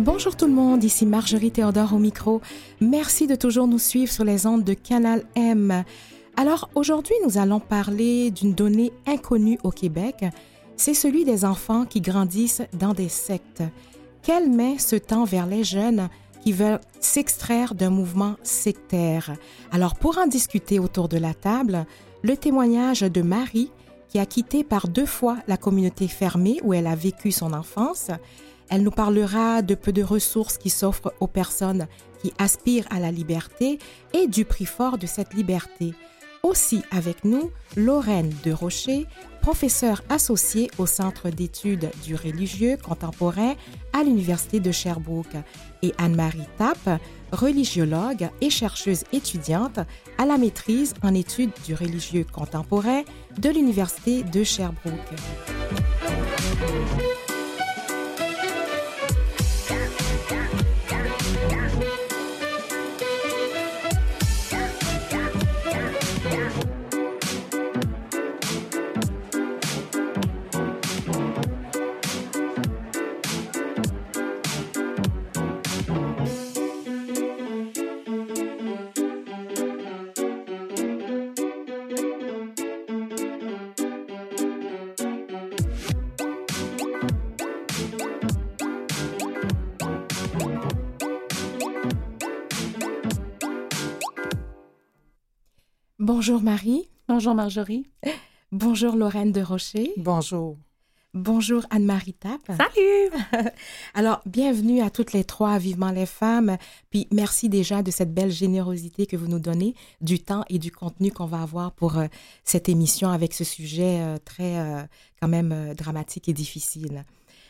Bonjour tout le monde, ici Marjorie Théodore au micro. Merci de toujours nous suivre sur les ondes de Canal M. Alors aujourd'hui, nous allons parler d'une donnée inconnue au Québec. C'est celui des enfants qui grandissent dans des sectes. Quelle main se tend vers les jeunes qui veulent s'extraire d'un mouvement sectaire? Alors pour en discuter autour de la table, le témoignage de Marie, qui a quitté par 2 fois la communauté fermée où elle a vécu son enfance. Elle nous parlera de peu de ressources qui s'offrent aux personnes qui aspirent à la liberté et du prix fort de cette liberté. Aussi avec nous, Lorraine de Rocher, professeure associée au Centre d'études du religieux contemporain à l'Université de Sherbrooke, et Anne-Marie Tappe, religiologue et chercheuse étudiante à la maîtrise en études du religieux contemporain de l'Université de Sherbrooke. Bonjour Marie. Bonjour Marjorie. Bonjour Lorraine de Rocher. Bonjour. Bonjour Anne-Marie Tappe. Salut! Alors, bienvenue à toutes les 3 à Vivement les femmes. Puis merci déjà de cette belle générosité que vous nous donnez, du temps et du contenu qu'on va avoir pour cette émission avec ce sujet très quand même dramatique et difficile.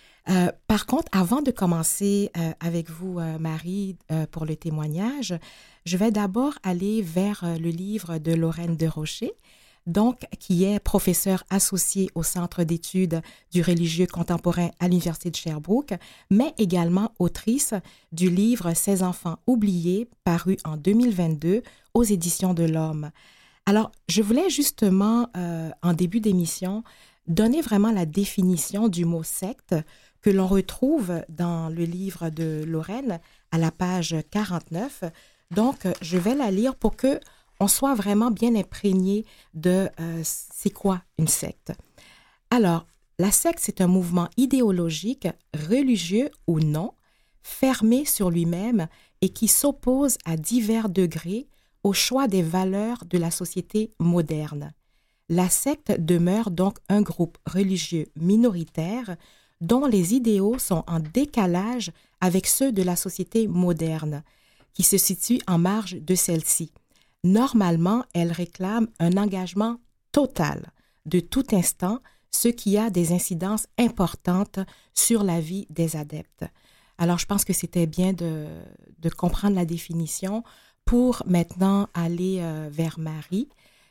Par contre, avant de commencer avec vous, Marie, pour le témoignage, je vais d'abord aller vers le livre de Lorraine de Rocher, donc qui est professeure associée au Centre d'études du religieux contemporain à l'Université de Sherbrooke, mais également autrice du livre « Ces enfants oubliés » paru en 2022 aux Éditions de l'Homme. Alors, je voulais justement, en début d'émission, donner vraiment la définition du mot « secte » que l'on retrouve dans le livre de Lorraine à la page 49. Donc, je vais la lire pour que on soit vraiment bien imprégné de c'est quoi une secte. Alors, la secte, c'est un mouvement idéologique, religieux ou non, fermé sur lui-même et qui s'oppose à divers degrés au choix des valeurs de la société moderne. La secte demeure donc un groupe religieux minoritaire dont les idéaux sont en décalage avec ceux de la société moderne, qui se situe en marge de celle-ci. Normalement, elle réclame un engagement total de tout instant, ce qui a des incidences importantes sur la vie des adeptes. Alors, je pense que c'était bien de comprendre la définition pour maintenant aller vers Marie,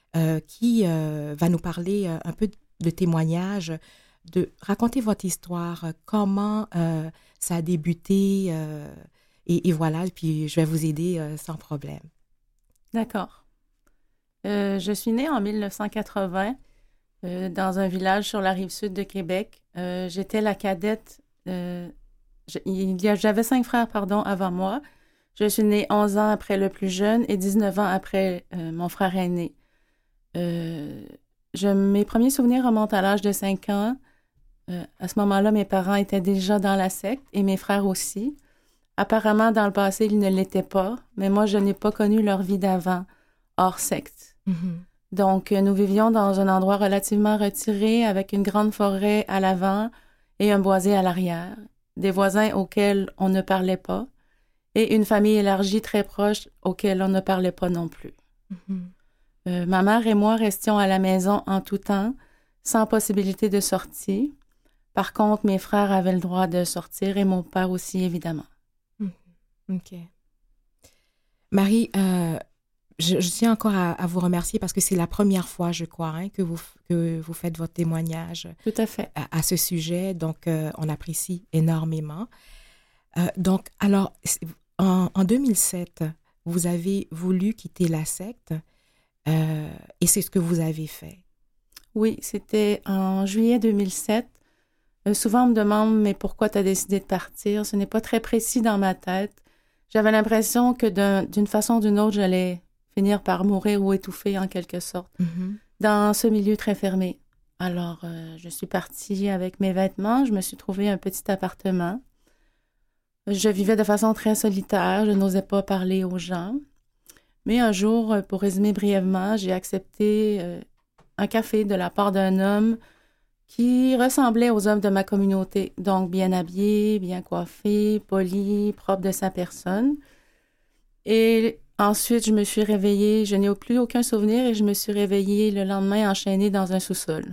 qui va nous parler un peu de témoignage, de raconter votre histoire, comment ça a débuté, et voilà, puis je vais vous aider sans problème. D'accord. Je suis née en 1980 dans un village sur la rive sud de Québec. J'étais la cadette. J'avais 5 frères, avant moi. Je suis née 11 ans après le plus jeune et 19 ans après mon frère aîné. Mes premiers souvenirs remontent à l'âge de 5 ans. À ce moment-là, mes parents étaient déjà dans la secte et mes frères aussi. Apparemment, dans le passé, ils ne l'étaient pas, mais moi, je n'ai pas connu leur vie d'avant, hors secte. Mm-hmm. Donc, nous vivions dans un endroit relativement retiré, avec une grande forêt à l'avant et un boisé à l'arrière, des voisins auxquels on ne parlait pas, et une famille élargie très proche auxquelles on ne parlait pas non plus. Mm-hmm. Ma mère et moi restions à la maison en tout temps, sans possibilité de sortie. Par contre, mes frères avaient le droit de sortir et mon père aussi, évidemment. OK. Marie, je tiens encore à vous remercier parce que c'est la première fois, je crois, que vous faites votre témoignage. Tout à fait. À ce sujet. Donc, on apprécie énormément. Donc, alors, en 2007, vous avez voulu quitter la secte et c'est ce que vous avez fait. Oui, c'était en juillet 2007. Souvent, on me demande, mais pourquoi tu as décidé de partir? Ce n'est pas très précis dans ma tête. J'avais l'impression que d'une façon ou d'une autre, j'allais finir par mourir ou étouffer en quelque sorte dans ce milieu très fermé. Alors, je suis partie avec mes vêtements. Je me suis trouvé un petit appartement. Je vivais de façon très solitaire. Je n'osais pas parler aux gens. Mais un jour, pour résumer brièvement, j'ai accepté un café de la part d'un homme qui ressemblait aux hommes de ma communauté. Donc, bien habillé, bien coiffé, poli, propre de sa personne. Et ensuite, je me suis réveillée. Je n'ai plus aucun souvenir et je me suis réveillée le lendemain enchaînée dans un sous-sol.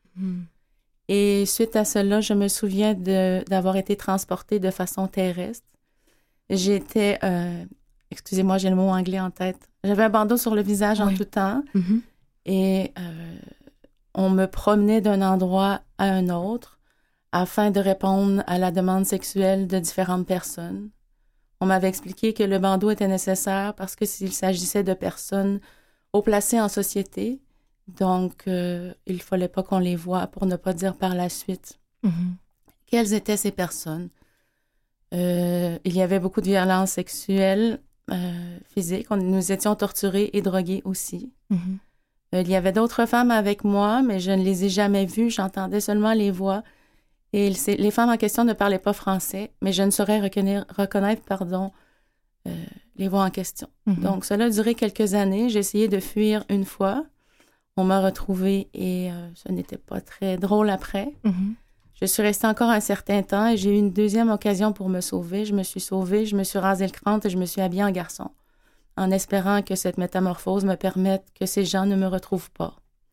Et suite à cela, je me souviens d'avoir été transportée de façon terrestre. J'étais, excusez-moi, j'ai le mot anglais en tête. J'avais un bandeau sur le visage en tout temps. Et on me promenait d'un endroit à un autre afin de répondre à la demande sexuelle de différentes personnes. On m'avait expliqué que le bandeau était nécessaire parce que s'il s'agissait de personnes haut placées en société, donc il ne fallait pas qu'on les voie pour ne pas dire par la suite. Quelles étaient ces personnes? Il y avait beaucoup de violences sexuelles, physiques. Nous étions torturés et drogués aussi. Il y avait d'autres femmes avec moi, mais je ne les ai jamais vues. J'entendais seulement les voix. Et les femmes en question ne parlaient pas français, mais je ne saurais reconnaître les voix en question. Donc, cela a duré quelques années. J'ai essayé de fuir une fois. On m'a retrouvée et ce n'était pas très drôle après. Je suis restée encore un certain temps et j'ai eu une deuxième occasion pour me sauver. Je me suis sauvée, je me suis rasé le crâne et je me suis habillée en garçon, en espérant que cette métamorphose me permette que ces gens ne me retrouvent pas.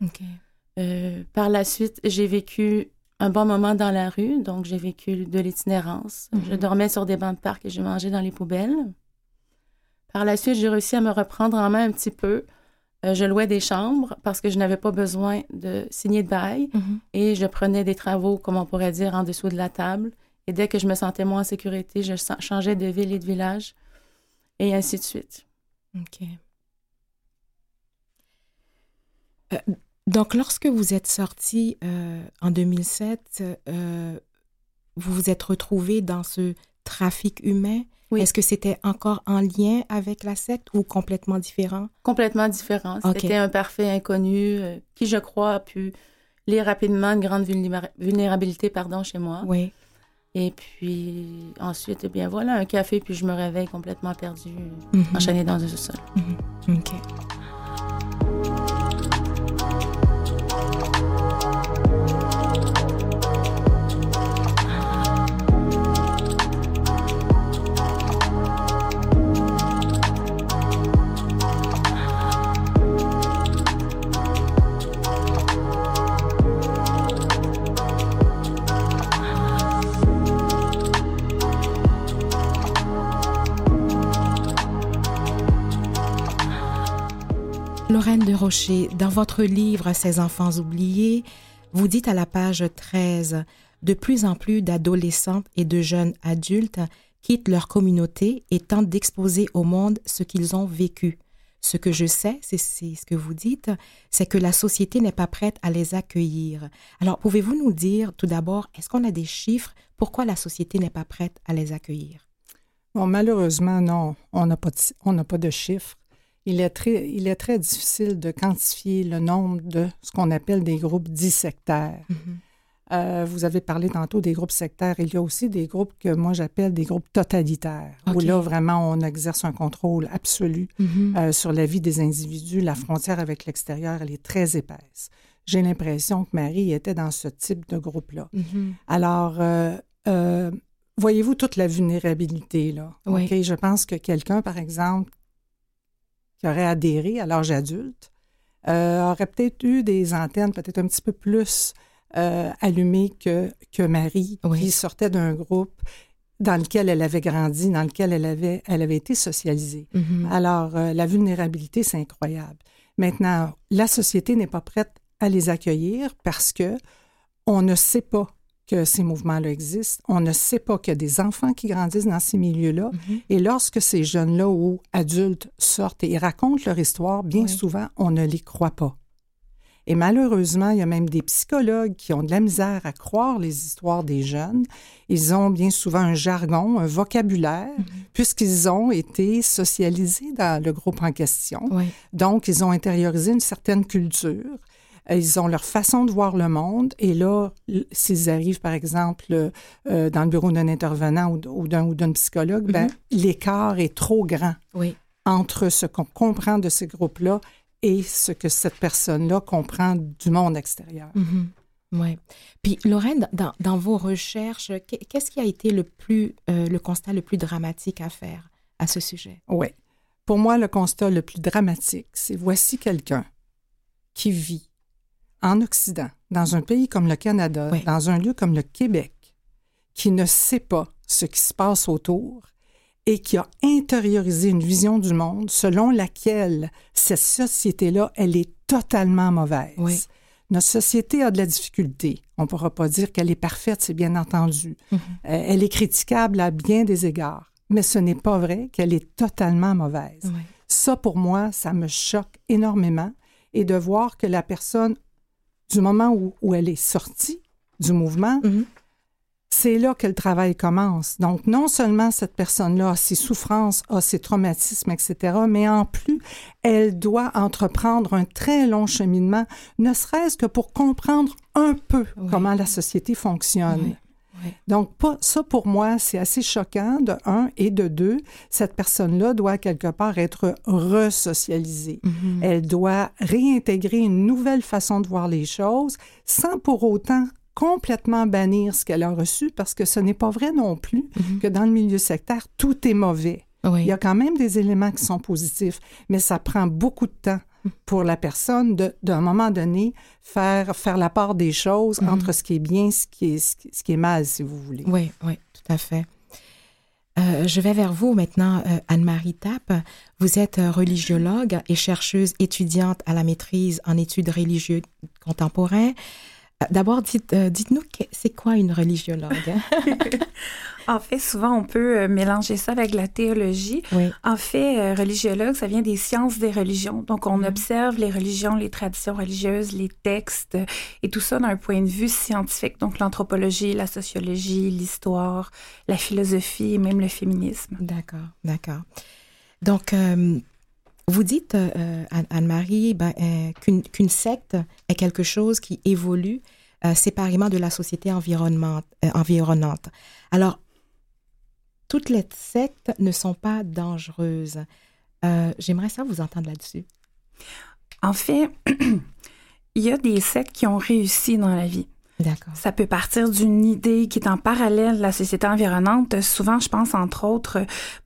Par la suite, j'ai vécu un bon moment dans la rue, donc j'ai vécu de l'itinérance. Je dormais sur des bancs de parc et je mangeais dans les poubelles. Par la suite, j'ai réussi à me reprendre en main un petit peu. Je louais des chambres parce que je n'avais pas besoin de signer de bail et je prenais des travaux, comme on pourrait dire, en dessous de la table. Et dès que je me sentais moins en sécurité, je changeais de ville et de village et ainsi de suite. Donc, lorsque vous êtes sortie en 2007, vous vous êtes retrouvée dans ce trafic humain. Oui. Est-ce que c'était encore en lien avec la secte ou complètement différent? Complètement différent. C'était un parfait inconnu qui, je crois, a pu lire rapidement une grande vulnérabilité chez moi. Oui. Et puis ensuite, eh bien voilà, un café, puis je me réveille complètement perdue, enchaînée dans un sous-sol. OK. Lorraine Desrochers, dans votre livre « Ces enfants oubliés », vous dites à la page 13 « De plus en plus d'adolescentes et de jeunes adultes quittent leur communauté et tentent d'exposer au monde ce qu'ils ont vécu. Ce que je sais, c'est ce que vous dites, c'est que la société n'est pas prête à les accueillir. Alors, pouvez-vous nous dire tout d'abord, est-ce qu'on a des chiffres? Pourquoi la société n'est pas prête à les accueillir? Bon, malheureusement, non, on n'a pas de chiffres. Il est très difficile de quantifier le nombre de ce qu'on appelle des groupes dits sectaires. Vous avez parlé tantôt des groupes sectaires. Il y a aussi des groupes que moi j'appelle des groupes totalitaires, où là, vraiment, on exerce un contrôle absolu sur la vie des individus. La frontière avec l'extérieur, elle est très épaisse. J'ai l'impression que Marie était dans ce type de groupe-là. Alors, voyez-vous toute la vulnérabilité, là? Oui. Okay? Je pense que quelqu'un, par exemple, qui aurait adhéré à l'âge adulte, aurait peut-être eu des antennes peut-être un petit peu plus allumées que Marie, qui sortait d'un groupe dans lequel elle avait grandi, dans lequel elle avait été socialisée. Alors, la vulnérabilité, c'est incroyable. Maintenant, la société n'est pas prête à les accueillir parce que on ne sait pas que ces mouvements-là existent. On ne sait pas qu'il y a des enfants qui grandissent dans ces milieux-là. Et lorsque ces jeunes-là ou adultes sortent et racontent leur histoire, bien souvent, on ne les croit pas. Et malheureusement, il y a même des psychologues qui ont de la misère à croire les histoires des jeunes. Ils ont bien souvent un jargon, un vocabulaire, puisqu'ils ont été socialisés dans le groupe en question. Oui. Donc, ils ont intériorisé une certaine culture. Ils ont leur façon de voir le monde. Et là, s'ils arrivent, par exemple, dans le bureau d'un intervenant ou d'un psychologue, ben, l'écart est trop grand entre ce qu'on comprend de ces groupes-là et ce que cette personne-là comprend du monde extérieur. Oui. Puis, Lorraine, dans vos recherches, qu'est-ce qui a été le constat le plus dramatique à faire à ce sujet? Oui. Pour moi, le constat le plus dramatique, c'est voici quelqu'un qui vit en Occident, dans un pays comme le Canada, dans un lieu comme le Québec, qui ne sait pas ce qui se passe autour et qui a intériorisé une vision du monde selon laquelle cette société-là, elle est totalement mauvaise. Oui. Notre société a de la difficulté. On ne pourra pas dire qu'elle est parfaite, c'est bien entendu. Elle est critiquable à bien des égards, mais ce n'est pas vrai qu'elle est totalement mauvaise. Oui. Ça, pour moi, ça me choque énormément. Et de voir que la personne, du moment où elle est sortie du mouvement, c'est là que le travail commence. Donc, non seulement cette personne-là a ses souffrances, a ses traumatismes, etc., mais en plus, elle doit entreprendre un très long cheminement, ne serait-ce que pour comprendre un peu comment la société fonctionne. Donc, ça, pour moi, c'est assez choquant, de un, et de deux, cette personne-là doit quelque part être resocialisée. Elle doit réintégrer une nouvelle façon de voir les choses, sans pour autant complètement bannir ce qu'elle a reçu, parce que ce n'est pas vrai non plus que dans le milieu sectaire, tout est mauvais. Oui. Il y a quand même des éléments qui sont positifs, mais ça prend beaucoup de temps pour la personne d'un moment donné, faire la part des choses entre ce qui est bien et ce qui est mal, si vous voulez. Oui, oui, tout à fait. Je vais vers vous maintenant, Anne-Marie Tappe. Vous êtes religiologue et chercheuse étudiante à la maîtrise en études religieuses contemporaines. D'abord, dites-nous, c'est quoi une religiologue? En fait, souvent, on peut mélanger ça avec la théologie. Oui. En fait, religiologue, ça vient des sciences des religions. Donc, on observe les religions, les traditions religieuses, les textes et tout ça d'un point de vue scientifique. Donc, l'anthropologie, la sociologie, l'histoire, la philosophie et même le féminisme. D'accord, d'accord. Donc, vous dites, Anne-Marie, qu'une secte est quelque chose qui évolue séparément de la société environnante. Alors, toutes les sectes ne sont pas dangereuses. J'aimerais ça vous entendre là-dessus. En fait, il y a des sectes qui ont réussi dans la vie. D'accord. Ça peut partir d'une idée qui est en parallèle de la société environnante. Souvent, je pense entre autres,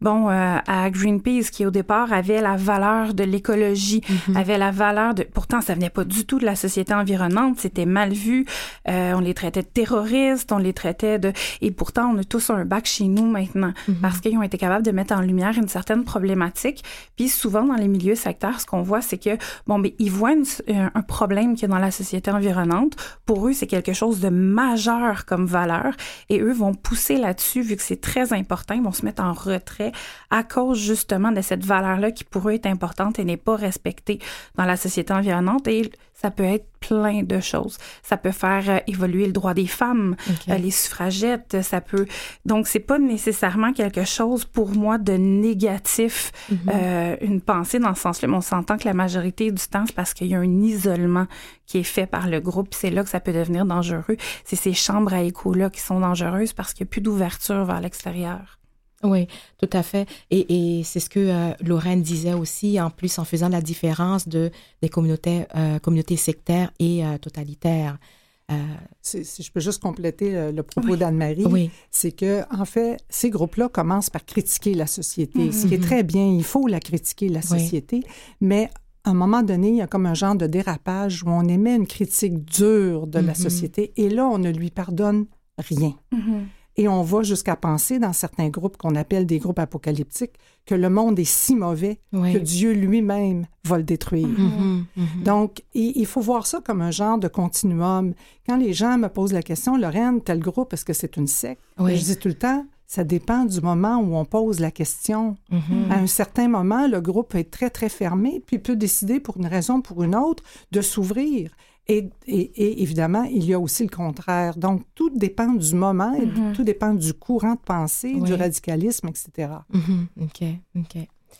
à Greenpeace, qui au départ avait la valeur de l'écologie, avait la valeur de... Pourtant, ça venait pas du tout de la société environnante, c'était mal vu. On les traitait de terroristes, on les traitait de... Et pourtant, on a tous un bac chez nous maintenant, parce qu'ils ont été capables de mettre en lumière une certaine problématique. Puis souvent, dans les milieux sectaires, ce qu'on voit, c'est que, ils voient un problème qu'il y a dans la société environnante. Pour eux, c'est quelque chose de majeur comme valeur et eux vont pousser là-dessus vu que c'est très important, ils vont se mettre en retrait à cause justement de cette valeur-là qui pour eux est importante et n'est pas respectée dans la société environnante et ça peut être plein de choses. Ça peut faire évoluer le droit des femmes, les suffragettes, ça peut... Donc, c'est pas nécessairement quelque chose, pour moi, de négatif, une pensée dans ce sens-là. Mais on s'entend que la majorité du temps, c'est parce qu'il y a un isolement qui est fait par le groupe. C'est là que ça peut devenir dangereux. C'est ces chambres à écho-là qui sont dangereuses parce qu'il n'y a plus d'ouverture vers l'extérieur. Oui, tout à fait. Et c'est ce que Lorraine disait aussi, en plus en faisant la différence des communautés sectaires et totalitaires. Si je peux juste compléter le propos d'Anne-Marie, c'est que en fait, ces groupes-là commencent par critiquer la société, ce qui est très bien, il faut la critiquer, la société, mais à un moment donné, il y a comme un genre de dérapage où on émet une critique dure de la société et là, on ne lui pardonne rien. Et on va jusqu'à penser, dans certains groupes qu'on appelle des groupes apocalyptiques, que le monde est si mauvais que Dieu lui-même va le détruire. Donc, il faut voir ça comme un genre de continuum. Quand les gens me posent la question, Lorraine, tel groupe, est-ce que c'est une secte? Je dis tout le temps, Ça dépend du moment où on pose la question. À un certain moment, le groupe est très, très fermé, puis peut décider pour une raison ou pour une autre de s'ouvrir. Et évidemment, il y a aussi le contraire. Donc, tout dépend du moment et tout dépend du courant de pensée, du radicalisme, etc. OK.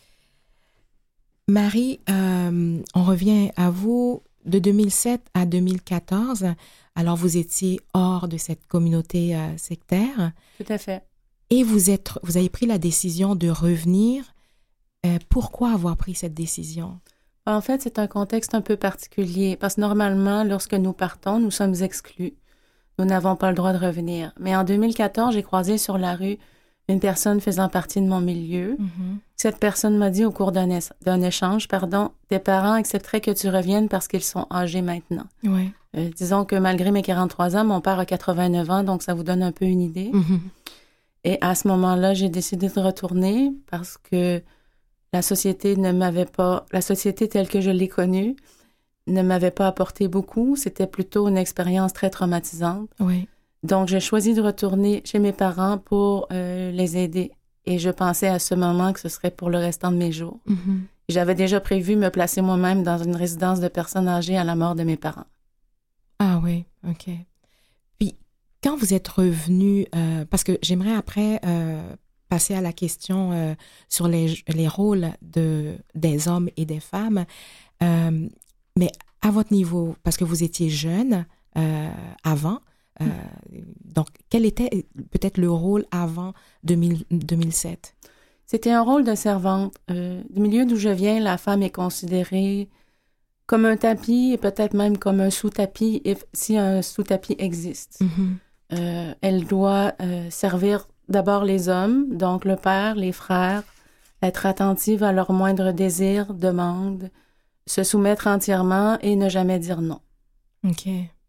Marie, on revient à vous de 2007 à 2014. Alors, vous étiez hors de cette communauté sectaire. Tout à fait. Et vous avez pris la décision de revenir. Pourquoi avoir pris cette décision? En fait, c'est un contexte un peu particulier parce que normalement, lorsque nous partons, nous sommes exclus. Nous n'avons pas le droit de revenir. Mais en 2014, j'ai croisé sur la rue une personne faisant partie de mon milieu. Cette personne m'a dit au cours d'un échange, tes parents accepteraient que tu reviennes parce qu'ils sont âgés maintenant. Ouais. Disons que malgré mes 43 ans, mon père a 89 ans, donc ça vous donne un peu une idée. Et à ce moment-là, j'ai décidé de retourner parce que la société telle que je l'ai connue ne m'avait pas apporté beaucoup. C'était plutôt une expérience très traumatisante. Oui. Donc, j'ai choisi de retourner chez mes parents pour les aider. Et je pensais à ce moment que ce serait pour le restant de mes jours. J'avais déjà prévu me placer moi-même dans une résidence de personnes âgées à la mort de mes parents. Ah oui, OK. Puis, quand vous êtes revenu, parce que j'aimerais après passer à la question sur les rôles des hommes et des femmes, mais à votre niveau, parce que vous étiez jeune avant, donc quel était peut-être le rôle avant 2007? C'était un rôle de servante. Du milieu d'où je viens, la femme est considérée comme un tapis et peut-être même comme un sous-tapis, si un sous-tapis existe. Elle doit servir d'abord les hommes, donc le père, les frères, être attentive à leurs moindres désirs, demandes, se soumettre entièrement et ne jamais dire non. OK.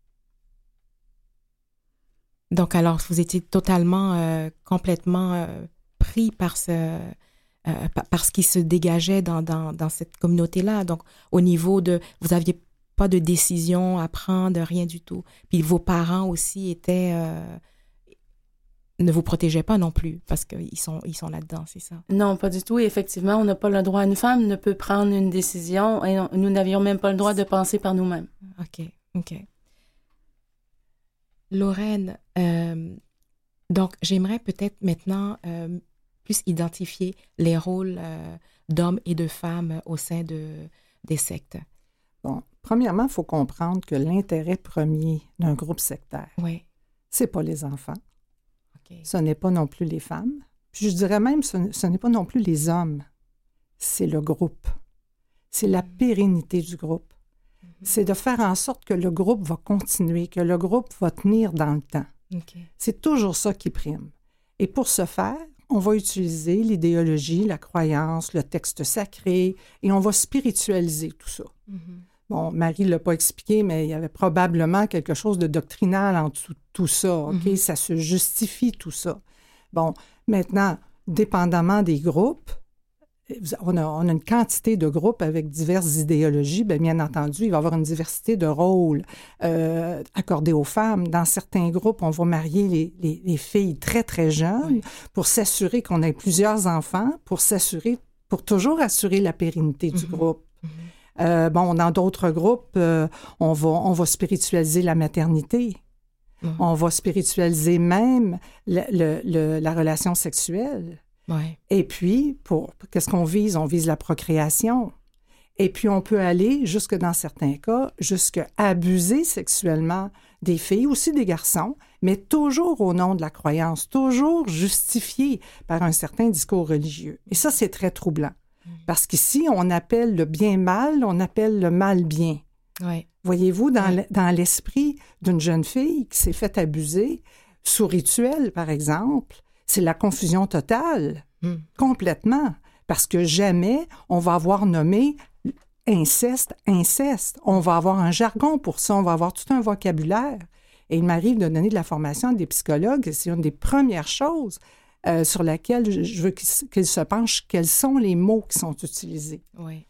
Donc, alors, vous étiez totalement, complètement pris par ce qui se dégageait dans cette communauté-là. Donc, au niveau de... Vous n'aviez pas de décision à prendre, rien du tout. Puis vos parents aussi ne vous protégeaient pas non plus, parce qu'ils sont là-dedans, c'est ça? Non, pas du tout. Et effectivement, on n'a pas le droit. Une femme ne peut prendre une décision et nous n'avions même pas le droit de penser par nous-mêmes. OK. Lorraine, donc j'aimerais peut-être maintenant plus identifier les rôles d'hommes et de femmes au sein des sectes. Bon, premièrement, il faut comprendre que l'intérêt premier d'un groupe sectaire, c'est pas les enfants, ce n'est pas non plus les femmes, puis je dirais même ce n'est pas non plus les hommes, c'est le groupe, c'est la pérennité du groupe. C'est de faire en sorte que le groupe va continuer, que le groupe va tenir dans le temps. C'est toujours ça qui prime. Et pour ce faire, on va utiliser l'idéologie, la croyance, le texte sacré, et on va spiritualiser tout ça. Bon, Marie ne l'a pas expliqué, mais il y avait probablement quelque chose de doctrinal en tout ça, OK? Ça se justifie, tout ça. Bon, maintenant, dépendamment des groupes, on a une quantité de groupes avec diverses idéologies. Bien entendu, il va y avoir une diversité de rôles accordés aux femmes. Dans certains groupes, on va marier les filles très, très jeunes pour s'assurer qu'on ait plusieurs enfants, pour toujours assurer la pérennité du groupe. Dans d'autres groupes, on va spiritualiser la maternité. On va spiritualiser même la relation sexuelle. Et puis, qu'est-ce qu'on vise? On vise la procréation. Et puis, on peut aller, jusque dans certains cas, jusqu'à abuser sexuellement des filles, aussi des garçons, mais toujours au nom de la croyance, toujours justifié par un certain discours religieux. Et ça, c'est très troublant. Parce qu'ici, on appelle le bien mal, on appelle le mal bien. Voyez-vous, dans l'esprit d'une jeune fille qui s'est fait abuser, sous rituel, par exemple, c'est la confusion totale, complètement, parce que jamais on va avoir nommé inceste. On va avoir un jargon pour ça, on va avoir tout un vocabulaire. Et il m'arrive de donner de la formation à des psychologues, c'est une des premières choses sur laquelle je veux qu'ils se penchent, quels sont les mots qui sont utilisés.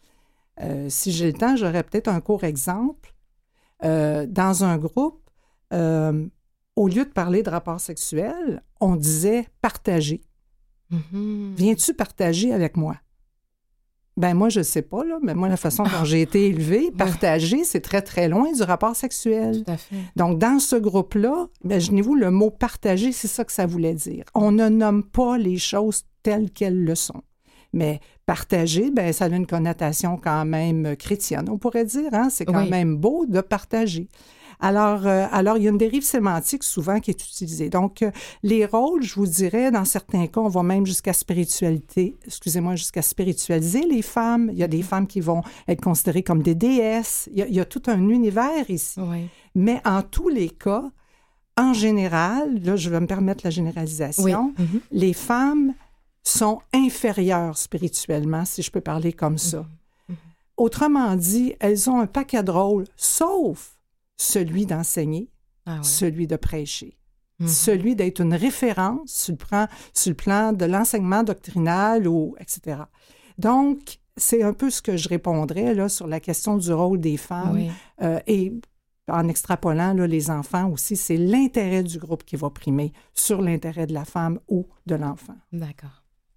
Si j'ai le temps, j'aurais peut-être un court exemple. Dans un groupe, au lieu de parler de rapport sexuel, on disait « partager ». Viens-tu partager avec moi? Ben moi, je ne sais pas, là, mais moi, la façon dont j'ai été élevée, partager, c'est très, très loin du rapport sexuel. Tout à fait. Donc, dans ce groupe-là, imaginez-vous, le mot « partager », c'est ça que ça voulait dire. On ne nomme pas les choses telles qu'elles le sont. Mais partager, ben ça a une connotation quand même chrétienne, on pourrait dire. Hein? C'est quand même beau de partager. Alors, il y a une dérive sémantique souvent qui est utilisée. Donc, les rôles, je vous dirais, dans certains cas, on va même jusqu'à spiritualiser les femmes. Il y a des femmes qui vont être considérées comme des déesses. Il y a tout un univers ici. Oui. Mais en tous les cas, en général, là, je vais me permettre la généralisation, les femmes sont inférieures spirituellement, si je peux parler comme ça. Autrement dit, elles ont un paquet de rôles, sauf celui d'enseigner, celui de prêcher, celui d'être une référence sur le plan de l'enseignement doctrinal, etc. Donc, c'est un peu ce que je répondrais là, sur la question du rôle des femmes. Et en extrapolant là, les enfants aussi, c'est l'intérêt du groupe qui va primer sur l'intérêt de la femme ou de l'enfant. D'accord.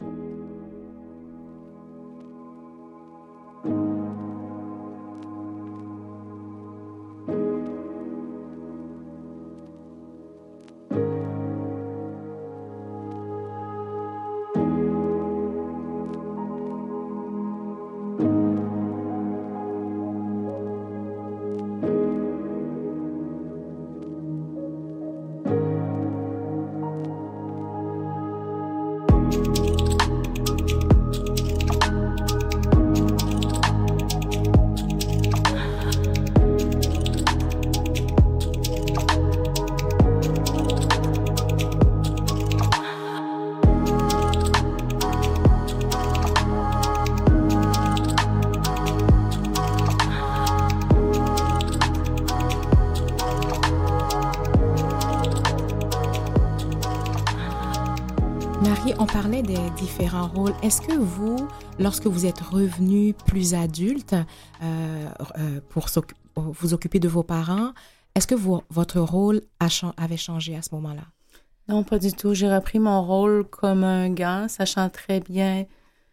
Marie, on parlait des différents rôles. Est-ce que vous, lorsque vous êtes revenu plus adulte pour vous occuper de vos parents, est-ce que votre rôle avait changé à ce moment-là? Non, pas du tout. J'ai repris mon rôle comme un gars, sachant très bien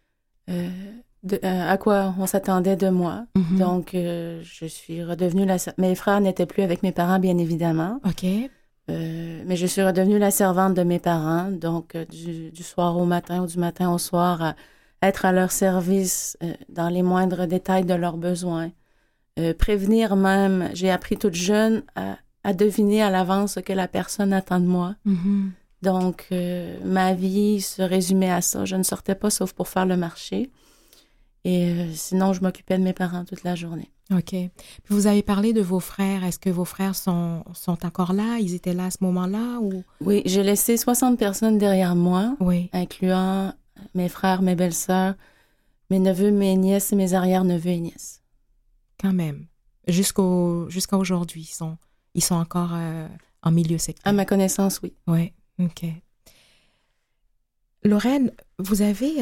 à quoi on s'attendait de moi. Donc, je suis redevenue mes frères n'étaient plus avec mes parents, bien évidemment. OK. Mais je suis redevenue la servante de mes parents, donc du soir au matin ou du matin au soir, à être à leur service dans les moindres détails de leurs besoins. Prévenir même, j'ai appris toute jeune à deviner à l'avance ce que la personne attend de moi. Donc, ma vie se résumait à ça. Je ne sortais pas sauf pour faire le marché. Et sinon, je m'occupais de mes parents toute la journée. OK. Puis vous avez parlé de vos frères. Est-ce que vos frères sont encore là? Ils étaient là à ce moment-là? Ou... Oui, j'ai laissé 60 personnes derrière moi, oui, incluant mes frères, mes belles-sœurs, mes neveux, mes nièces et mes arrière-neveux et nièces. Quand même. Jusqu'à aujourd'hui, ils sont encore en milieu sectaire. À ma connaissance, oui. Oui, OK. Lorraine, vous avez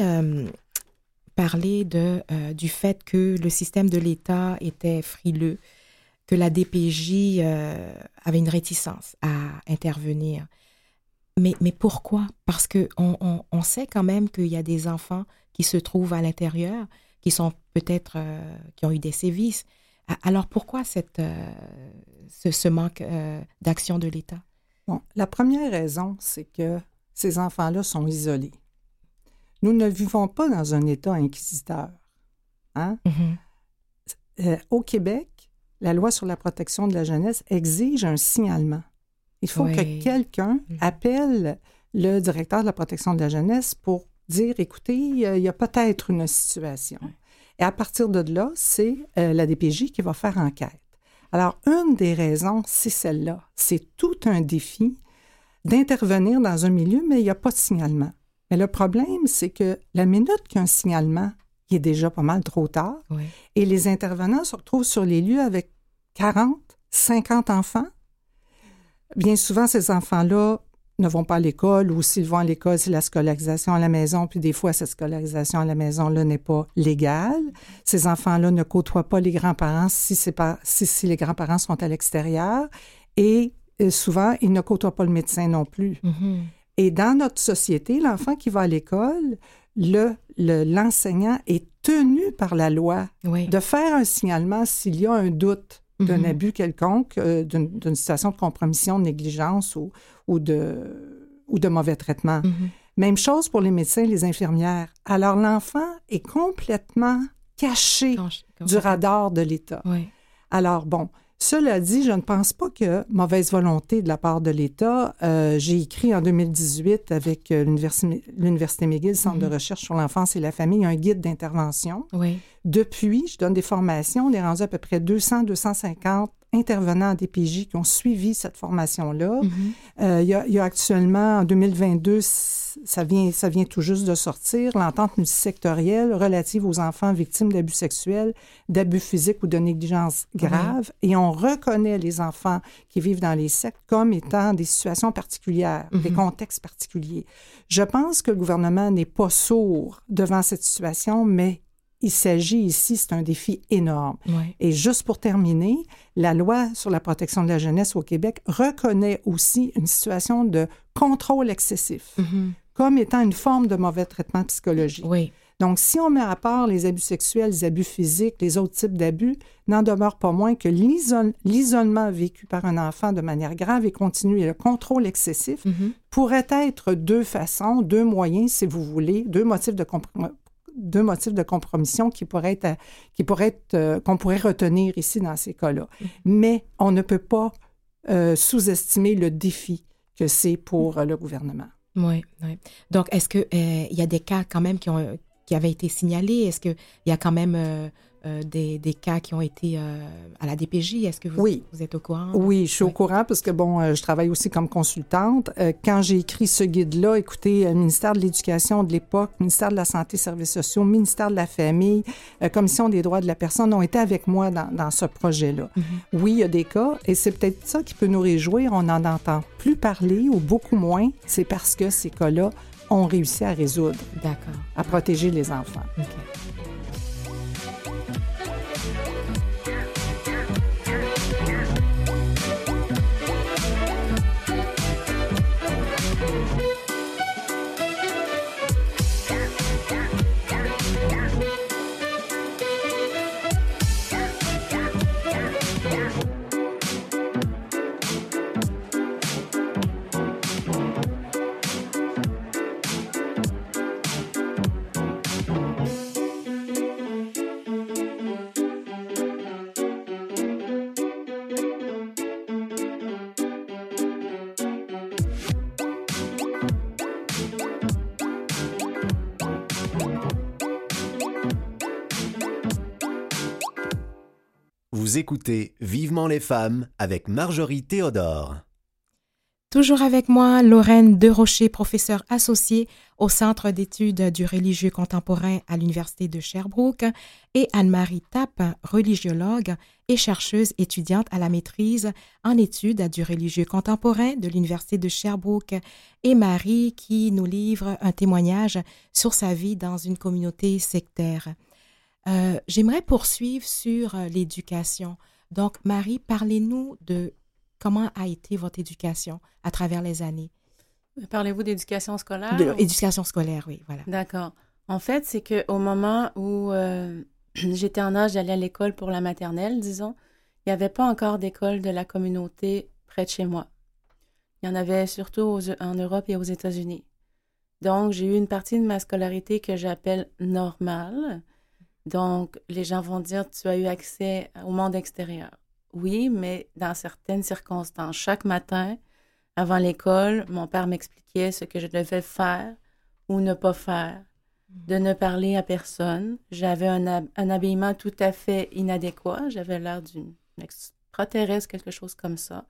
parlé du fait que le système de l'État était frileux, que la DPJ avait une réticence à intervenir. Mais pourquoi? Parce qu'on sait quand même qu'il y a des enfants qui se trouvent à l'intérieur, qui sont peut-être, qui ont eu des sévices. Alors pourquoi ce manque d'action de l'État? Bon, la première raison, c'est que ces enfants-là sont isolés. Nous ne vivons pas dans un État inquisiteur. Hein? Au Québec, la loi sur la protection de la jeunesse exige un signalement. Il faut que quelqu'un appelle le directeur de la protection de la jeunesse pour dire, écoutez, il y a peut-être une situation. Et à partir de là, c'est la DPJ qui va faire enquête. Alors, une des raisons, c'est celle-là. C'est tout un défi d'intervenir dans un milieu, mais il n'y a pas de signalement. Mais le problème, c'est que la minute qu'il y a un signalement, il est déjà pas mal trop tard. Oui. Et les intervenants se retrouvent sur les lieux avec 40, 50 enfants. Bien souvent, ces enfants-là ne vont pas à l'école, ou s'ils vont à l'école, c'est la scolarisation à la maison, puis des fois, cette scolarisation à la maison-là n'est pas légale. Ces enfants-là ne côtoient pas les grands-parents si les grands-parents sont à l'extérieur. Et souvent, il ne côtoie pas le médecin non plus. Mhm. Et dans notre société, l'enfant qui va à l'école, l'enseignant est tenu par la loi Oui. de faire un signalement s'il y a un doute d'un Mhm. abus quelconque, d'une situation de compromission, de négligence ou de mauvais traitement. Mhm. Même chose pour les médecins et les infirmières. Alors, l'enfant est complètement caché du radar de l'État. Oui. Alors, bon, cela dit, je ne pense pas que mauvaise volonté de la part de l'État. J'ai écrit en 2018 avec l'Université McGill, Centre de recherche sur l'enfance et la famille, un guide d'intervention. Oui. Depuis, je donne des formations. On est rendu à peu près 200-250 intervenants en DPJ qui ont suivi cette formation-là. Mhm. Il y a actuellement, en 2022, ça vient tout juste de sortir, l'entente multisectorielle relative aux enfants victimes d'abus sexuels, d'abus physiques ou de négligence grave. Et on reconnaît les enfants qui vivent dans les sectes comme étant des situations particulières, des contextes particuliers. Je pense que le gouvernement n'est pas sourd devant cette situation, mais il s'agit ici, c'est un défi énorme. Oui. Et juste pour terminer, la loi sur la protection de la jeunesse au Québec reconnaît aussi une situation de contrôle excessif comme étant une forme de mauvais traitement psychologique. Oui. Donc, si on met à part les abus sexuels, les abus physiques, les autres types d'abus, n'en demeure pas moins que l'isolement vécu par un enfant de manière grave et continue et le contrôle excessif pourrait être deux façons, deux moyens, si vous voulez, deux motifs de compromission qu'on pourrait retenir ici dans ces cas-là. Mais on ne peut pas sous-estimer le défi que c'est pour le gouvernement. Oui, oui. Donc, est-ce qu'il y a des cas quand même qui avaient été signalés? Est-ce qu'il y a quand même des cas qui ont été à la DPJ? Est-ce que vous êtes au courant? Oui, je suis au courant parce que, je travaille aussi comme consultante. Quand j'ai écrit ce guide-là, écoutez, le ministère de l'Éducation de l'époque, ministère de la Santé et Services sociaux, ministère de la Famille, Commission des droits de la personne ont été avec moi dans ce projet-là. Oui, il y a des cas et c'est peut-être ça qui peut nous réjouir. On n'en entend plus parler ou beaucoup moins. C'est parce que ces cas-là ont réussi à résoudre, à protéger les enfants. OK. Vous écoutez Vivement les femmes avec Marjorie Théodore. Toujours avec moi, Lorraine Desrochers, professeure associée au Centre d'études du religieux contemporain à l'Université de Sherbrooke, et Anne-Marie Tappe, religiologue et chercheuse étudiante à la maîtrise en études du religieux contemporain de l'Université de Sherbrooke, et Marie qui nous livre un témoignage sur sa vie dans une communauté sectaire. J'aimerais poursuivre sur l'éducation. Donc, Marie, parlez-nous de comment a été votre éducation à travers les années. Parlez-vous d'éducation scolaire? Éducation scolaire, oui, voilà. D'accord. En fait, c'est qu'au moment où j'étais en âge d'aller à l'école pour la maternelle, disons, il n'y avait pas encore d'école de la communauté près de chez moi. Il y en avait surtout en Europe et aux États-Unis. Donc, j'ai eu une partie de ma scolarité que j'appelle normale. Donc, les gens vont dire, tu as eu accès au monde extérieur. Oui, mais dans certaines circonstances. Chaque matin, avant l'école, mon père m'expliquait ce que je devais faire ou ne pas faire, de ne parler à personne. J'avais un habillement tout à fait inadéquat. J'avais l'air d'une extraterrestre, quelque chose comme ça.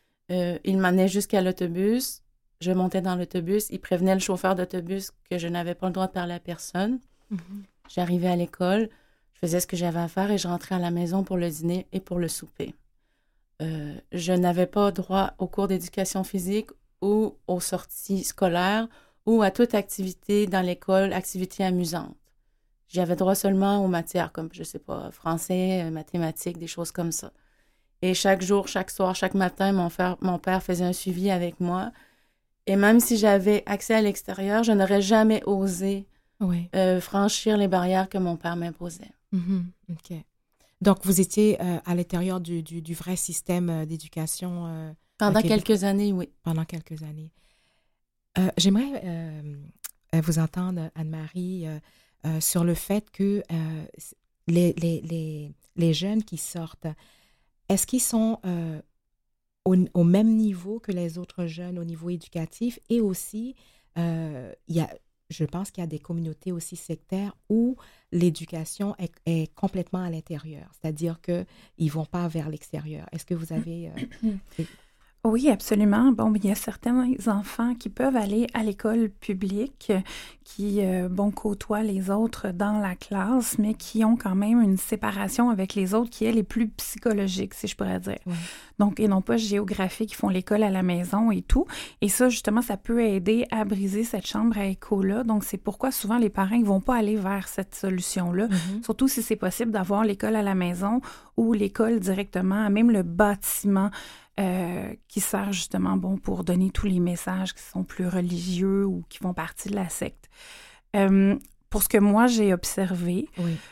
Il m'amenait jusqu'à l'autobus. Je montais dans l'autobus. Il prévenait le chauffeur d'autobus que je n'avais pas le droit de parler à personne. J'arrivais à l'école, je faisais ce que j'avais à faire et je rentrais à la maison pour le dîner et pour le souper. Je n'avais pas droit aux cours d'éducation physique ou aux sorties scolaires ou à toute activité dans l'école, activité amusante. J'avais droit seulement aux matières comme, je ne sais pas, français, mathématiques, des choses comme ça. Et chaque jour, chaque soir, chaque matin, mon père faisait un suivi avec moi. Et même si j'avais accès à l'extérieur, je n'aurais jamais osé franchir les barrières que mon père m'imposait. OK. Donc, vous étiez à l'intérieur du vrai système d'éducation pendant quelques années, oui. Pendant quelques années. J'aimerais vous entendre, Anne-Marie, sur le fait que les jeunes qui sortent, est-ce qu'ils sont au même niveau que les autres jeunes au niveau éducatif? Et aussi, je pense qu'il y a des communautés aussi sectaires où l'éducation est complètement à l'intérieur, c'est-à-dire qu'ils ne vont pas vers l'extérieur. Est-ce que vous avez... Oui, absolument. Bon, il y a certains enfants qui peuvent aller à l'école publique, qui, côtoient les autres dans la classe, mais qui ont quand même une séparation avec les autres qui, elle, est plus psychologique, si je pourrais dire. Oui. Donc, et non pas géographique, qui font l'école à la maison et tout. Et ça, justement, ça peut aider à briser cette chambre à écho-là. Donc, c'est pourquoi souvent les parents ne vont pas aller vers cette solution-là, surtout si c'est possible d'avoir l'école à la maison ou l'école directement, même le bâtiment qui sert justement pour donner tous les messages qui sont plus religieux ou qui font partie de la secte. Pour ce que moi, j'ai observé,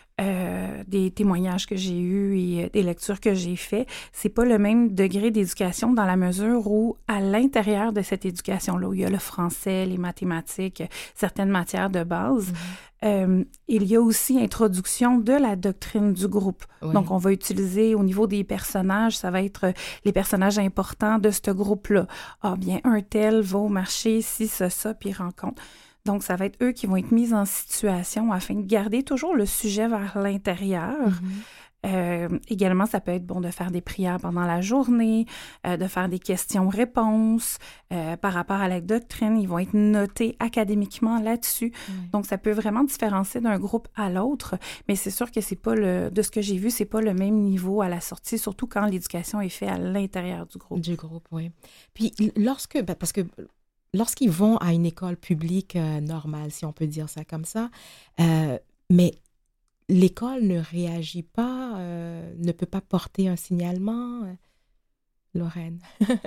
des témoignages que j'ai eus et des lectures que j'ai faites, c'est pas le même degré d'éducation dans la mesure où, à l'intérieur de cette éducation-là, où il y a le français, les mathématiques, certaines matières de base, il y a aussi introduction de la doctrine du groupe. Oui. Donc, on va utiliser au niveau des personnages, ça va être les personnages importants de ce groupe-là. Ah bien, un tel va au marché, ci, ça, puis il rencontre. Donc, ça va être eux qui vont être mis en situation afin de garder toujours le sujet vers l'intérieur. Également, ça peut être de faire des prières pendant la journée, de faire des questions-réponses par rapport à la doctrine. Ils vont être notés académiquement là-dessus. Donc, ça peut vraiment différencier d'un groupe à l'autre, mais c'est sûr que c'est pas de ce que j'ai vu, c'est pas le même niveau à la sortie, surtout quand l'éducation est faite à l'intérieur du groupe. Du groupe, oui. Puis, parce que lorsqu'ils vont à une école publique normale, si on peut dire ça comme ça, mais l'école ne réagit pas, ne peut pas porter un signalement, Lorraine?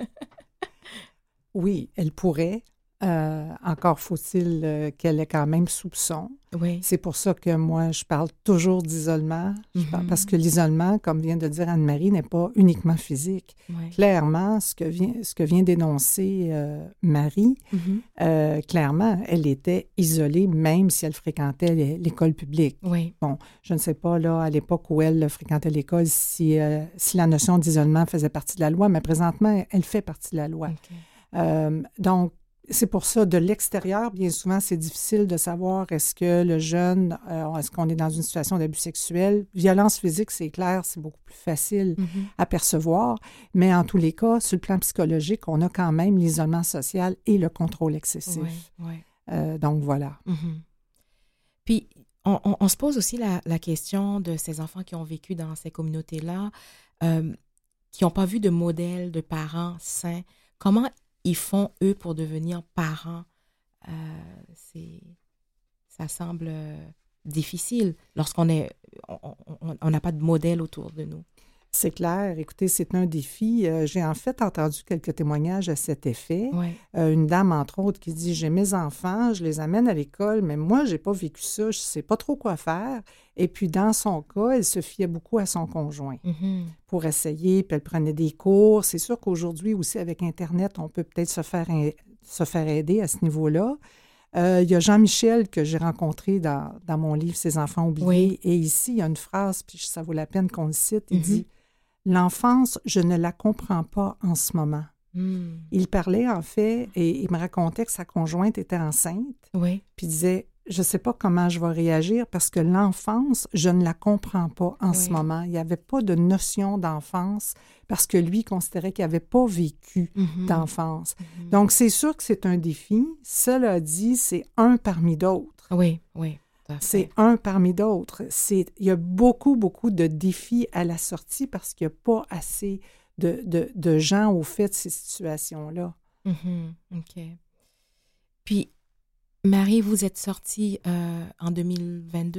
Oui, elle pourrait. Encore faut-il qu'elle ait quand même soupçon. Oui. C'est pour ça que moi, je parle toujours d'isolement, parce que l'isolement, comme vient de dire Anne-Marie, n'est pas uniquement physique. Oui. Clairement, ce que vient d'énoncer Marie, clairement, elle était isolée, même si elle fréquentait l'école publique. Oui. Bon, je ne sais pas, là, à l'époque où elle fréquentait l'école, si la notion d'isolement faisait partie de la loi, mais présentement, elle fait partie de la loi. Okay. Donc, c'est pour ça, de l'extérieur, bien souvent, c'est difficile de savoir est-ce que le jeune, est-ce qu'on est dans une situation d'abus sexuel. Violence physique, c'est clair, c'est beaucoup plus facile à percevoir, mais en tous les cas, sur le plan psychologique, on a quand même l'isolement social et le contrôle excessif. Donc, voilà. Puis, on se pose aussi la question de ces enfants qui ont vécu dans ces communautés-là, qui n'ont pas vu de modèle de parents sains. Comment ils font, eux, pour devenir parents? Ça semble difficile lorsqu'on n'a pas de modèle autour de nous. C'est clair. Écoutez, c'est un défi. J'ai en fait entendu quelques témoignages à cet effet. Ouais. Une dame, entre autres, qui dit « J'ai mes enfants, je les amène à l'école, mais moi, je n'ai pas vécu ça, je ne sais pas trop quoi faire. » Et puis, dans son cas, elle se fiait beaucoup à son conjoint pour essayer, puis elle prenait des cours. C'est sûr qu'aujourd'hui aussi, avec Internet, on peut peut-être se faire aider à ce niveau-là. Il y a Jean-Michel que j'ai rencontré dans mon livre « Ces enfants oubliés oui. ». Et ici, il y a une phrase, puis ça vaut la peine qu'on le cite, il dit « L'enfance, je ne la comprends pas en ce moment. » Il parlait, en fait, et il me racontait que sa conjointe était enceinte, puis il disait « Je ne sais pas comment je vais réagir parce que l'enfance, je ne la comprends pas en ce moment. » Il n'y avait pas de notion d'enfance parce que lui considérait qu'il n'avait pas vécu d'enfance. Donc, c'est sûr que c'est un défi. Cela dit, c'est un parmi d'autres. Oui. C'est un parmi d'autres. Il y a beaucoup, beaucoup de défis à la sortie parce qu'il n'y a pas assez de gens au fait de ces situations-là. OK. Puis, Marie, vous êtes sortie en 2022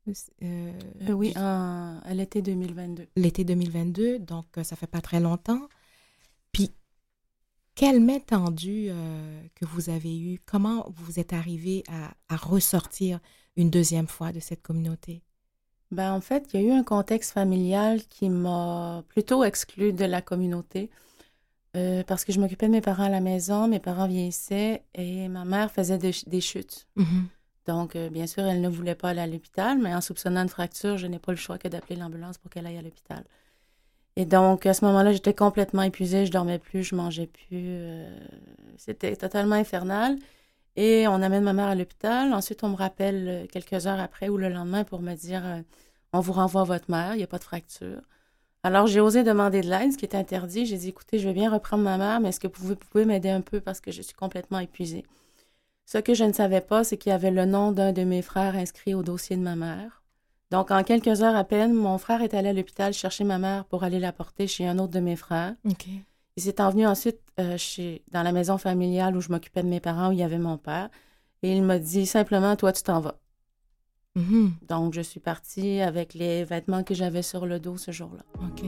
Oui, à l'été 2022. L'été 2022, donc ça fait pas très longtemps. Puis, quelle main tendue que vous avez eue? Comment vous êtes arrivé à ressortir une deuxième fois de cette communauté? Ben, en fait, il y a eu un contexte familial qui m'a plutôt exclue de la communauté parce que je m'occupais de mes parents à la maison, mes parents vieillissaient et ma mère faisait des chutes. Mhm. Donc, bien sûr, elle ne voulait pas aller à l'hôpital, mais en soupçonnant une fracture, je n'ai pas le choix que d'appeler l'ambulance pour qu'elle aille à l'hôpital. Et donc, à ce moment-là, j'étais complètement épuisée, je dormais plus, je mangeais plus. C'était totalement infernal. Et on amène ma mère à l'hôpital. Ensuite, on me rappelle quelques heures après ou le lendemain pour me dire on vous renvoie votre mère, il n'y a pas de fracture. Alors, j'ai osé demander de l'aide, ce qui est interdit. J'ai dit écoutez, je vais bien reprendre ma mère, mais est-ce que vous pouvez m'aider un peu parce que je suis complètement épuisée? Ce que je ne savais pas, c'est qu'il y avait le nom d'un de mes frères inscrit au dossier de ma mère. Donc, en quelques heures à peine, mon frère est allé à l'hôpital chercher ma mère pour aller la porter chez un autre de mes frères. OK. Il s'est envenu ensuite dans la maison familiale où je m'occupais de mes parents, où il y avait mon père. Et il m'a dit simplement, toi, tu t'en vas. Mhm. Donc, je suis partie avec les vêtements que j'avais sur le dos ce jour-là. OK.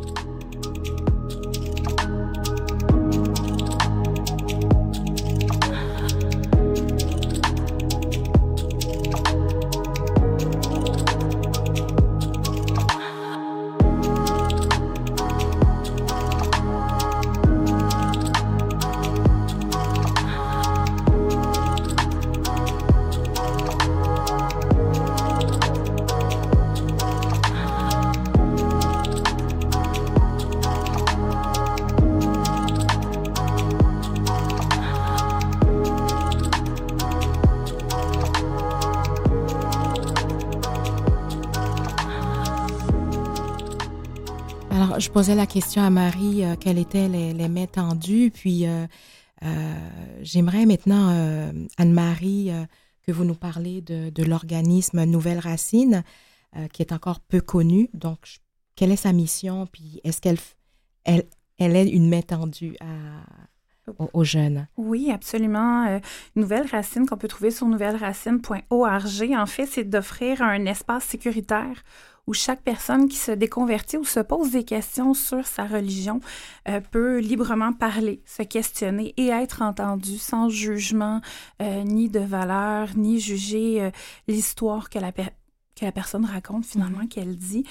Alors, je posais la question à Marie, quelles étaient les mains tendues, puis j'aimerais maintenant, Anne-Marie, que vous nous parlez de l'organisme Nouvelles Racines, qui est encore peu connu. Donc, quelle est sa mission, puis est-ce qu'elle est une main tendue aux jeunes? Oui, absolument. Nouvelles Racines qu'on peut trouver sur nouvelleracines.org, en fait, c'est d'offrir un espace sécuritaire où chaque personne qui se déconvertit ou se pose des questions sur sa religion peut librement parler, se questionner et être entendue sans jugement ni de valeur, ni juger l'histoire que la personne raconte finalement, qu'elle dit.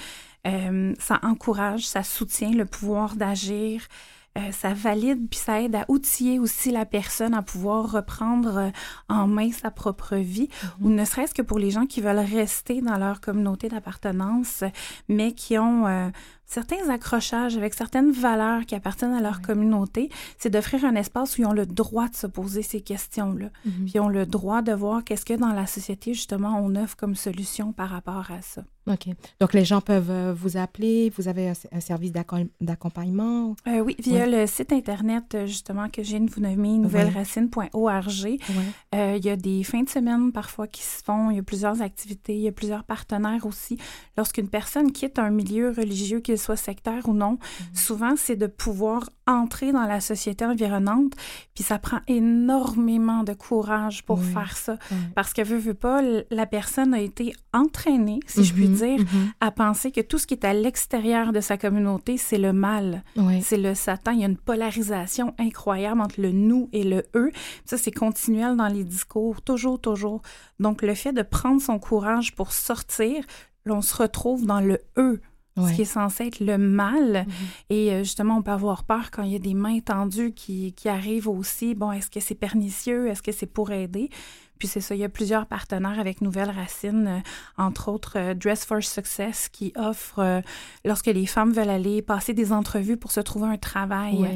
Ça encourage, ça soutient le pouvoir d'agir. Ça valide puis ça aide à outiller aussi la personne à pouvoir reprendre en main sa propre vie, ou ne serait-ce que pour les gens qui veulent rester dans leur communauté d'appartenance, mais qui ont certains accrochages avec certaines valeurs qui appartiennent à leur communauté. C'est d'offrir un espace où ils ont le droit de se poser ces questions-là, puis ils ont le droit de voir qu'est-ce que dans la société, justement, on offre comme solution par rapport à ça. OK. Donc, les gens peuvent vous appeler. Vous avez un service d'accompagnement? Oui, via le site Internet, justement, que je viens de vous nommer, nouvelleracines.org. Il y a des fins de semaine, parfois, qui se font. Il y a plusieurs activités. Il y a plusieurs partenaires aussi. Lorsqu'une personne quitte un milieu religieux, qu'il soit sectaire ou non, souvent, c'est de pouvoir entrer dans la société environnante. Puis ça prend énormément de courage pour faire ça. Parce que, veut pas, la personne a été entraînée, si je puis dire, à penser que tout ce qui est à l'extérieur de sa communauté, c'est le mal. C'est le Satan. Il y a une polarisation incroyable entre le nous et le eux. Ça, c'est continuel dans les discours, toujours, toujours. Donc, le fait de prendre son courage pour sortir, là, on se retrouve dans le eux. Ce qui est censé être le mal. Et justement, on peut avoir peur quand il y a des mains tendues qui arrivent aussi. Bon, est-ce que c'est pernicieux? Est-ce que c'est pour aider? Puis c'est ça, il y a plusieurs partenaires avec Nouvelles Racines, entre autres Dress for Success, qui offre, lorsque les femmes veulent aller passer des entrevues pour se trouver un travail,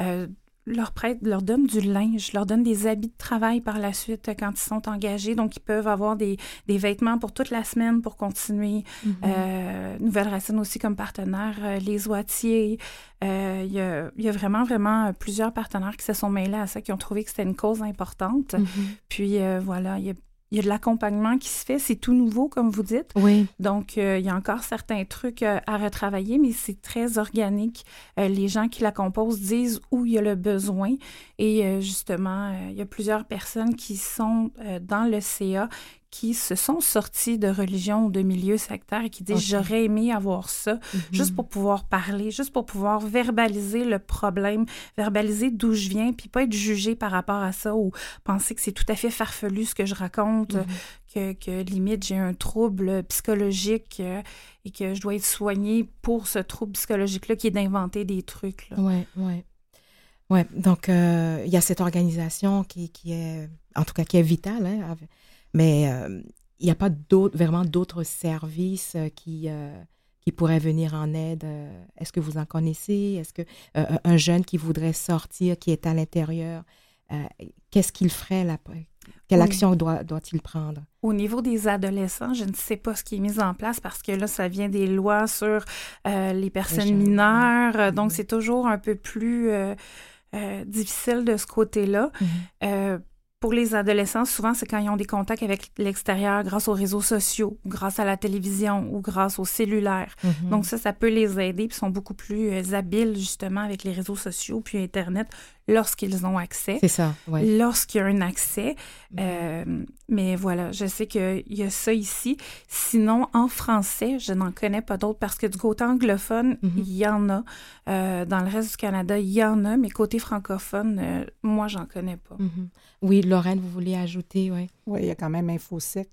leur donne du linge, leur donne des habits de travail par la suite quand ils sont engagés. Donc, ils peuvent avoir des vêtements pour toute la semaine pour continuer. Nouvelles Racines aussi comme partenaire, les Oitiers. Il y a vraiment, vraiment plusieurs partenaires qui se sont mêlés à ça, qui ont trouvé que c'était une cause importante. Puis, voilà, il y a de l'accompagnement qui se fait. C'est tout nouveau, comme vous dites. Donc, il y a encore certains trucs à retravailler, mais c'est très organique. Les gens qui la composent disent où il y a le besoin. Et justement, il y a plusieurs personnes qui sont dans le CA qui se sont sortis de religion ou de milieux sectaires et qui disent j'aurais aimé avoir ça, juste pour pouvoir parler, juste pour pouvoir verbaliser le problème, verbaliser d'où je viens, puis pas être jugé par rapport à ça ou penser que c'est tout à fait farfelu ce que je raconte, que limite j'ai un trouble psychologique et que je dois être soignée pour ce trouble psychologique-là qui est d'inventer des trucs. Oui, donc il y a cette organisation qui est, en tout cas, qui est vitale, hein, mais il n'y a pas vraiment d'autres services qui pourraient venir en aide. Est-ce que vous en connaissez? Est-ce que un jeune qui voudrait sortir, qui est à l'intérieur, qu'est-ce qu'il ferait là? Quelle action doit-il prendre? Au niveau des adolescents, je ne sais pas ce qui est mis en place parce que là, ça vient des lois sur les personnes mineures. Donc, c'est toujours un peu plus difficile de ce côté-là. Pour les adolescents, souvent, c'est quand ils ont des contacts avec l'extérieur grâce aux réseaux sociaux, ou grâce à la télévision ou grâce au cellulaire. Donc ça peut les aider, puis sont beaucoup plus habiles, justement, avec les réseaux sociaux puis Internet lorsqu'ils ont accès. C'est ça, oui. Lorsqu'il y a un accès. Mais voilà, je sais qu'il y a ça ici. Sinon, en français, je n'en connais pas d'autres parce que du côté anglophone, il y en a. Dans le reste du Canada, il y en a, mais côté francophone, moi, j'en connais pas. Oui, Lorraine, vous vouliez ajouter, oui. Oui, il y a quand même InfoSect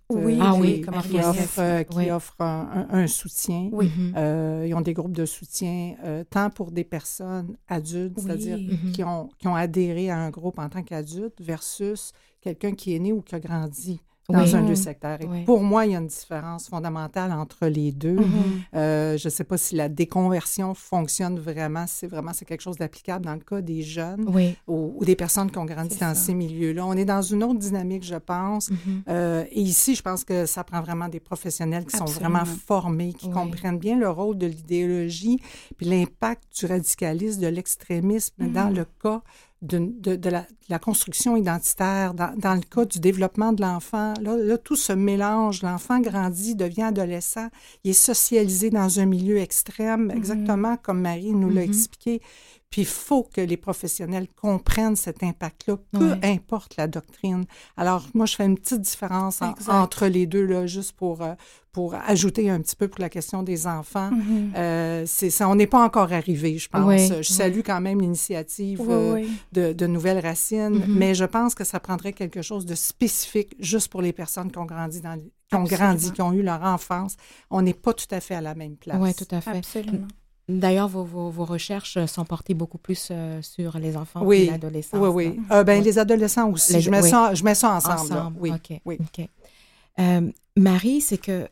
qui offre un soutien. Oui. Ils ont des groupes de soutien tant pour des personnes adultes, c'est-à-dire qui ont adhéré à un groupe en tant qu'adulte versus quelqu'un qui est né ou qui a grandi dans un lieu sectaire. Et pour moi, il y a une différence fondamentale entre les deux. Je ne sais pas si la déconversion fonctionne vraiment. C'est quelque chose d'applicable dans le cas des jeunes ou des personnes qui ont grandi dans ces milieux-là. On est dans une autre dynamique, je pense. Et ici, je pense que ça prend vraiment des professionnels qui sont vraiment formés, qui comprennent bien le rôle de l'idéologie puis l'impact du radicalisme, de l'extrémisme dans le cas de la construction identitaire, dans le cas du développement de l'enfant. Là, tout se mélange. L'enfant grandit, devient adolescent. Il est socialisé dans un milieu extrême, exactement comme Marie nous l'a expliqué. Puis il faut que les professionnels comprennent cet impact-là, peu importe la doctrine. Alors, moi, je fais une petite différence entre les deux, là, juste pour ajouter un petit peu pour la question des enfants. C'est ça, on n'est pas encore arrivé, je pense. Je salue quand même l'initiative de Nouvelles Racines, mais je pense que ça prendrait quelque chose de spécifique juste pour les personnes qui ont grandi qui ont eu leur enfance. On n'est pas tout à fait à la même place. Oui, tout à fait. Absolument. D'ailleurs, vos recherches sont portées beaucoup plus sur les enfants et l'adolescence. Oui. Les adolescents aussi. Je mets ça ensemble. Oui. OK. Marie, c'est que,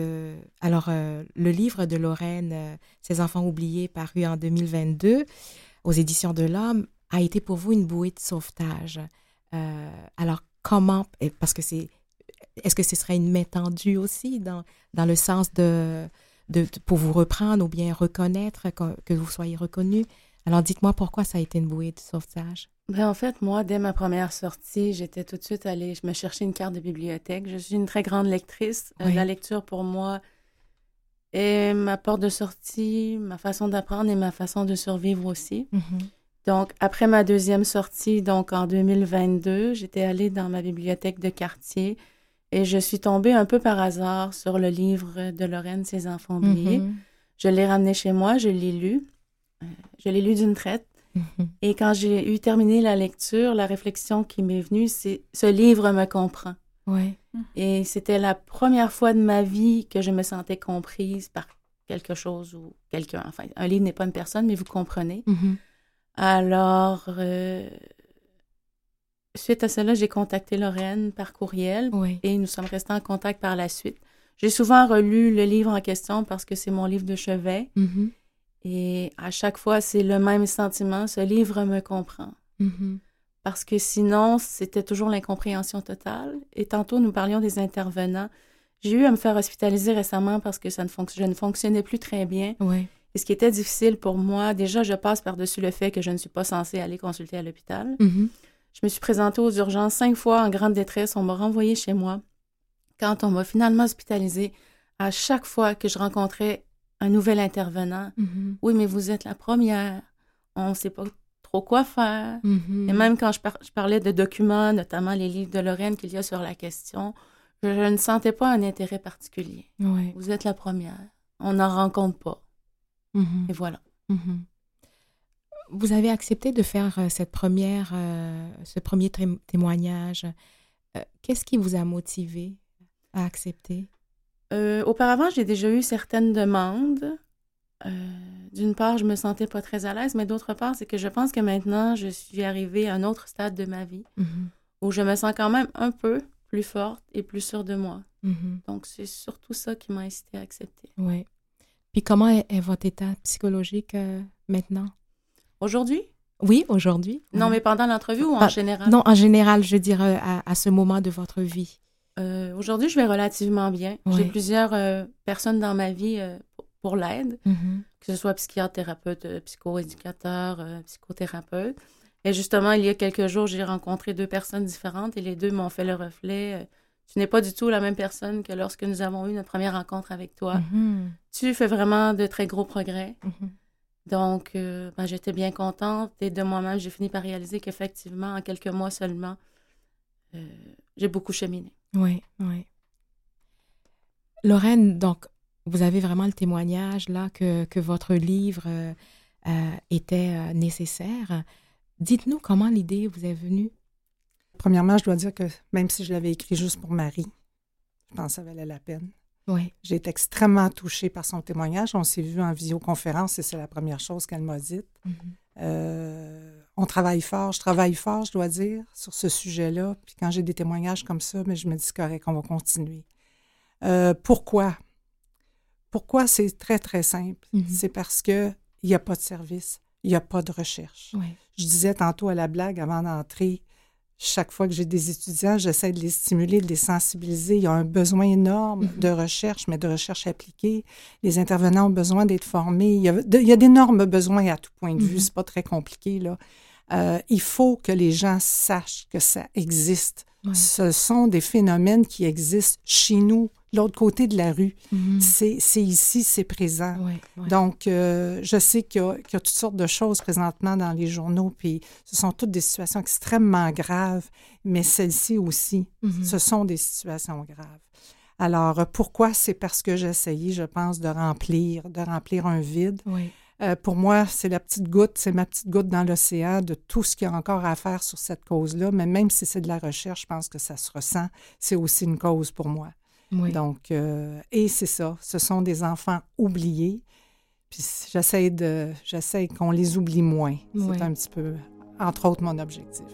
le livre de Lorraine, Ces enfants oubliés, paru en 2022 aux Éditions de l'Homme, a été pour vous une bouée de sauvetage. Alors, comment, parce que est-ce que ce serait une main tendue aussi dans le sens pour vous reprendre ou bien reconnaître, que vous soyez reconnu? Alors, dites-moi pourquoi ça a été une bouée de sauvetage. En fait, moi, dès ma première sortie, j'étais tout de suite allée me chercher une carte de bibliothèque. Je suis une très grande lectrice. La lecture, pour moi, est ma porte de sortie, ma façon d'apprendre et ma façon de survivre aussi. Donc, après ma deuxième sortie, donc en 2022, j'étais allée dans ma bibliothèque de quartier et je suis tombée un peu par hasard sur le livre de Lorraine, Ces enfants oubliés. Je l'ai ramené chez moi, je l'ai lu. Je l'ai lu d'une traite. Et quand j'ai eu terminé la lecture, la réflexion qui m'est venue, c'est « ce livre me comprend ». Et c'était la première fois de ma vie que je me sentais comprise par quelque chose ou quelqu'un. Enfin, un livre n'est pas une personne, mais vous comprenez. Alors, suite à cela, j'ai contacté Lorraine par courriel et nous sommes restés en contact par la suite. J'ai souvent relu le livre en question parce que c'est mon livre de chevet. Et à chaque fois, c'est le même sentiment, ce livre me comprend. Parce que sinon, c'était toujours l'incompréhension totale. Et tantôt, nous parlions des intervenants. J'ai eu à me faire hospitaliser récemment parce que je ne fonctionnais plus très bien. Et ce qui était difficile pour moi, déjà, je passe par-dessus le fait que je ne suis pas censée aller consulter à l'hôpital. Je me suis présentée aux urgences 5 fois en grande détresse. On m'a renvoyée chez moi. Quand on m'a finalement hospitalisée, à chaque fois que je rencontrais un nouvel intervenant, oui, mais vous êtes la première. On ne sait pas trop quoi faire. Et même quand je parlais de documents, notamment les livres de Lorraine qu'il y a sur la question, Je ne sentais pas un intérêt particulier. Oui. Vous êtes la première. On n'en rencontre pas. Mhm. Et voilà. Mhm. Vous avez accepté de faire ce premier témoignage. Qu'est-ce qui vous a motivé à accepter? Auparavant, j'ai déjà eu certaines demandes. D'une part, je me sentais pas très à l'aise, mais d'autre part, c'est que je pense que maintenant, je suis arrivée à un autre stade de ma vie où je me sens quand même un peu plus forte et plus sûre de moi. Donc, c'est surtout ça qui m'a incitée à accepter. Oui. Puis comment est votre état psychologique maintenant? Aujourd'hui? Oui, aujourd'hui. Non, mais pendant l'entrevue ou en général? Non, en général, je dirais à ce moment de votre vie. Aujourd'hui, je vais relativement bien. Oui. J'ai plusieurs personnes dans ma vie pour l'aide, que ce soit psychiatre, thérapeute, psychoéducateur, psychothérapeute. Et justement, il y a quelques jours, j'ai rencontré 2 personnes différentes et les 2 m'ont fait le reflet. Tu n'es pas du tout la même personne que lorsque nous avons eu notre première rencontre avec toi. Tu fais vraiment de très gros progrès. Donc, j'étais bien contente et de moi-même, j'ai fini par réaliser qu'effectivement, en quelques mois seulement, j'ai beaucoup cheminé. Oui, oui. Lorraine, donc, vous avez vraiment le témoignage là que votre livre était nécessaire. Dites-nous comment l'idée vous est venue. Premièrement, je dois dire que même si je l'avais écrit juste pour Marie, je pense que ça valait la peine. Oui. J'ai été extrêmement touchée par son témoignage. On s'est vu en visioconférence et c'est la première chose qu'elle m'a dite. On travaille fort, je dois dire, sur ce sujet-là. Puis quand j'ai des témoignages comme ça, mais je me dis c'est correct, on va continuer. Pourquoi? Pourquoi c'est très, très simple? C'est parce qu'il n'y a pas de service, il n'y a pas de recherche. Oui. Je disais tantôt à la blague avant d'entrer, chaque fois que j'ai des étudiants, j'essaie de les stimuler, de les sensibiliser. Il y a un besoin énorme de recherche, mais de recherche appliquée. Les intervenants ont besoin d'être formés. Il y a d'énormes besoins à tout point de vue. C'est pas très compliqué, là. Il faut que les gens sachent que ça existe. Ouais. Ce sont des phénomènes qui existent chez nous, de l'autre côté de la rue. C'est ici, c'est présent. Ouais, ouais. Donc, je sais qu'il y a toutes sortes de choses présentement dans les journaux, puis ce sont toutes des situations extrêmement graves, mais celles-ci aussi, ce sont des situations graves. Alors, pourquoi? C'est parce que j'ai essayé, je pense, de remplir un vide. Oui. Pour moi, c'est ma petite goutte dans l'océan de tout ce qu'il y a encore à faire sur cette cause-là. Mais même si c'est de la recherche, je pense que ça se ressent. C'est aussi une cause pour moi. Oui. Donc, et c'est ça. Ce sont des enfants oubliés. Puis j'essaie qu'on les oublie moins. Oui. C'est un petit peu, entre autres, mon objectif.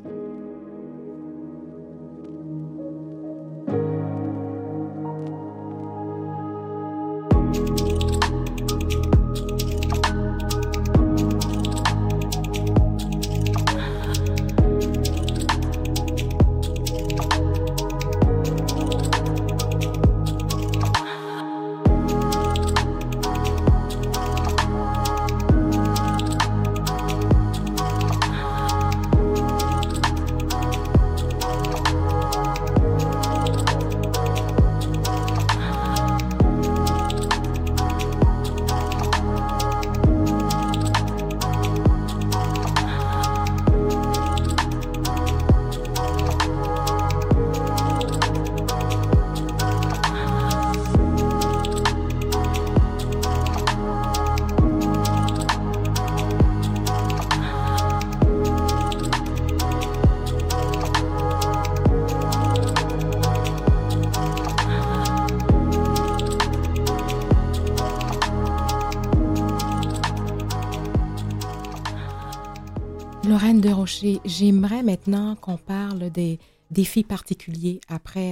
Lorraine Desrochers, j'aimerais maintenant qu'on parle des défis particuliers après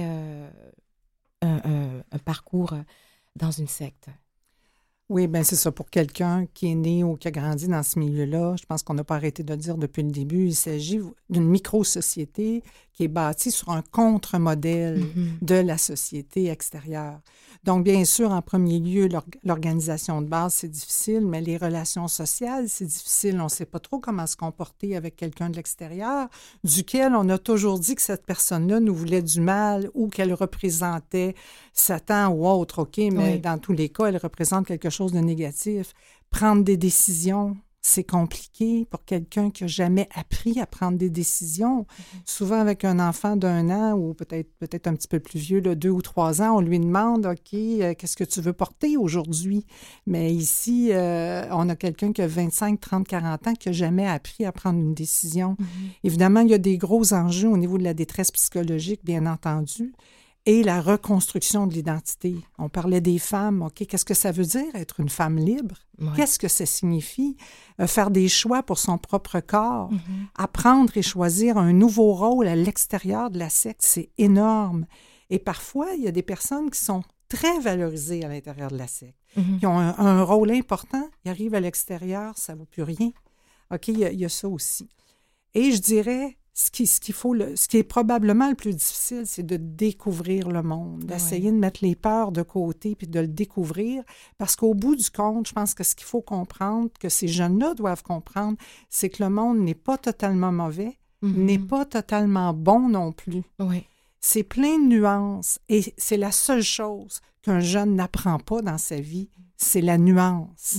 un parcours dans une secte. Oui, bien c'est ça. Pour quelqu'un qui est né ou qui a grandi dans ce milieu-là, je pense qu'on n'a pas arrêté de le dire depuis le début, il s'agit d'une micro-société qui est bâtie sur un contre-modèle de la société extérieure. Donc, bien sûr, en premier lieu, l'organisation de base, c'est difficile, mais les relations sociales, c'est difficile. On ne sait pas trop comment se comporter avec quelqu'un de l'extérieur, duquel on a toujours dit que cette personne-là nous voulait du mal ou qu'elle représentait Satan ou autre, OK, mais dans tous les cas, elle représente quelque chose de négatif. Prendre des décisions, c'est compliqué pour quelqu'un qui n'a jamais appris à prendre des décisions. Souvent, avec un enfant d'1 an ou peut-être un petit peu plus vieux, 2 ou 3 ans, on lui demande « OK, qu'est-ce que tu veux porter aujourd'hui? » Mais ici, on a quelqu'un qui a 25, 30, 40 ans qui n'a jamais appris à prendre une décision. Évidemment, il y a des gros enjeux au niveau de la détresse psychologique, bien entendu, et la reconstruction de l'identité. On parlait des femmes, OK, qu'est-ce que ça veut dire être une femme libre? Ouais. Qu'est-ce que ça signifie? Faire des choix pour son propre corps, apprendre et choisir un nouveau rôle à l'extérieur de la secte, c'est énorme. Et parfois, il y a des personnes qui sont très valorisées à l'intérieur de la secte, qui ont un rôle important, ils arrivent à l'extérieur, ça ne vaut plus rien. OK, il y a ça aussi. Et je dirais, ce qui est probablement le plus difficile, c'est de découvrir le monde, d'essayer de mettre les peurs de côté puis de le découvrir. Parce qu'au bout du compte, je pense que ce qu'il faut comprendre, que ces jeunes-là doivent comprendre, c'est que le monde n'est pas totalement mauvais, n'est pas totalement bon non plus. Oui. C'est plein de nuances et c'est la seule chose qu'un jeune n'apprend pas dans sa vie, c'est la nuance.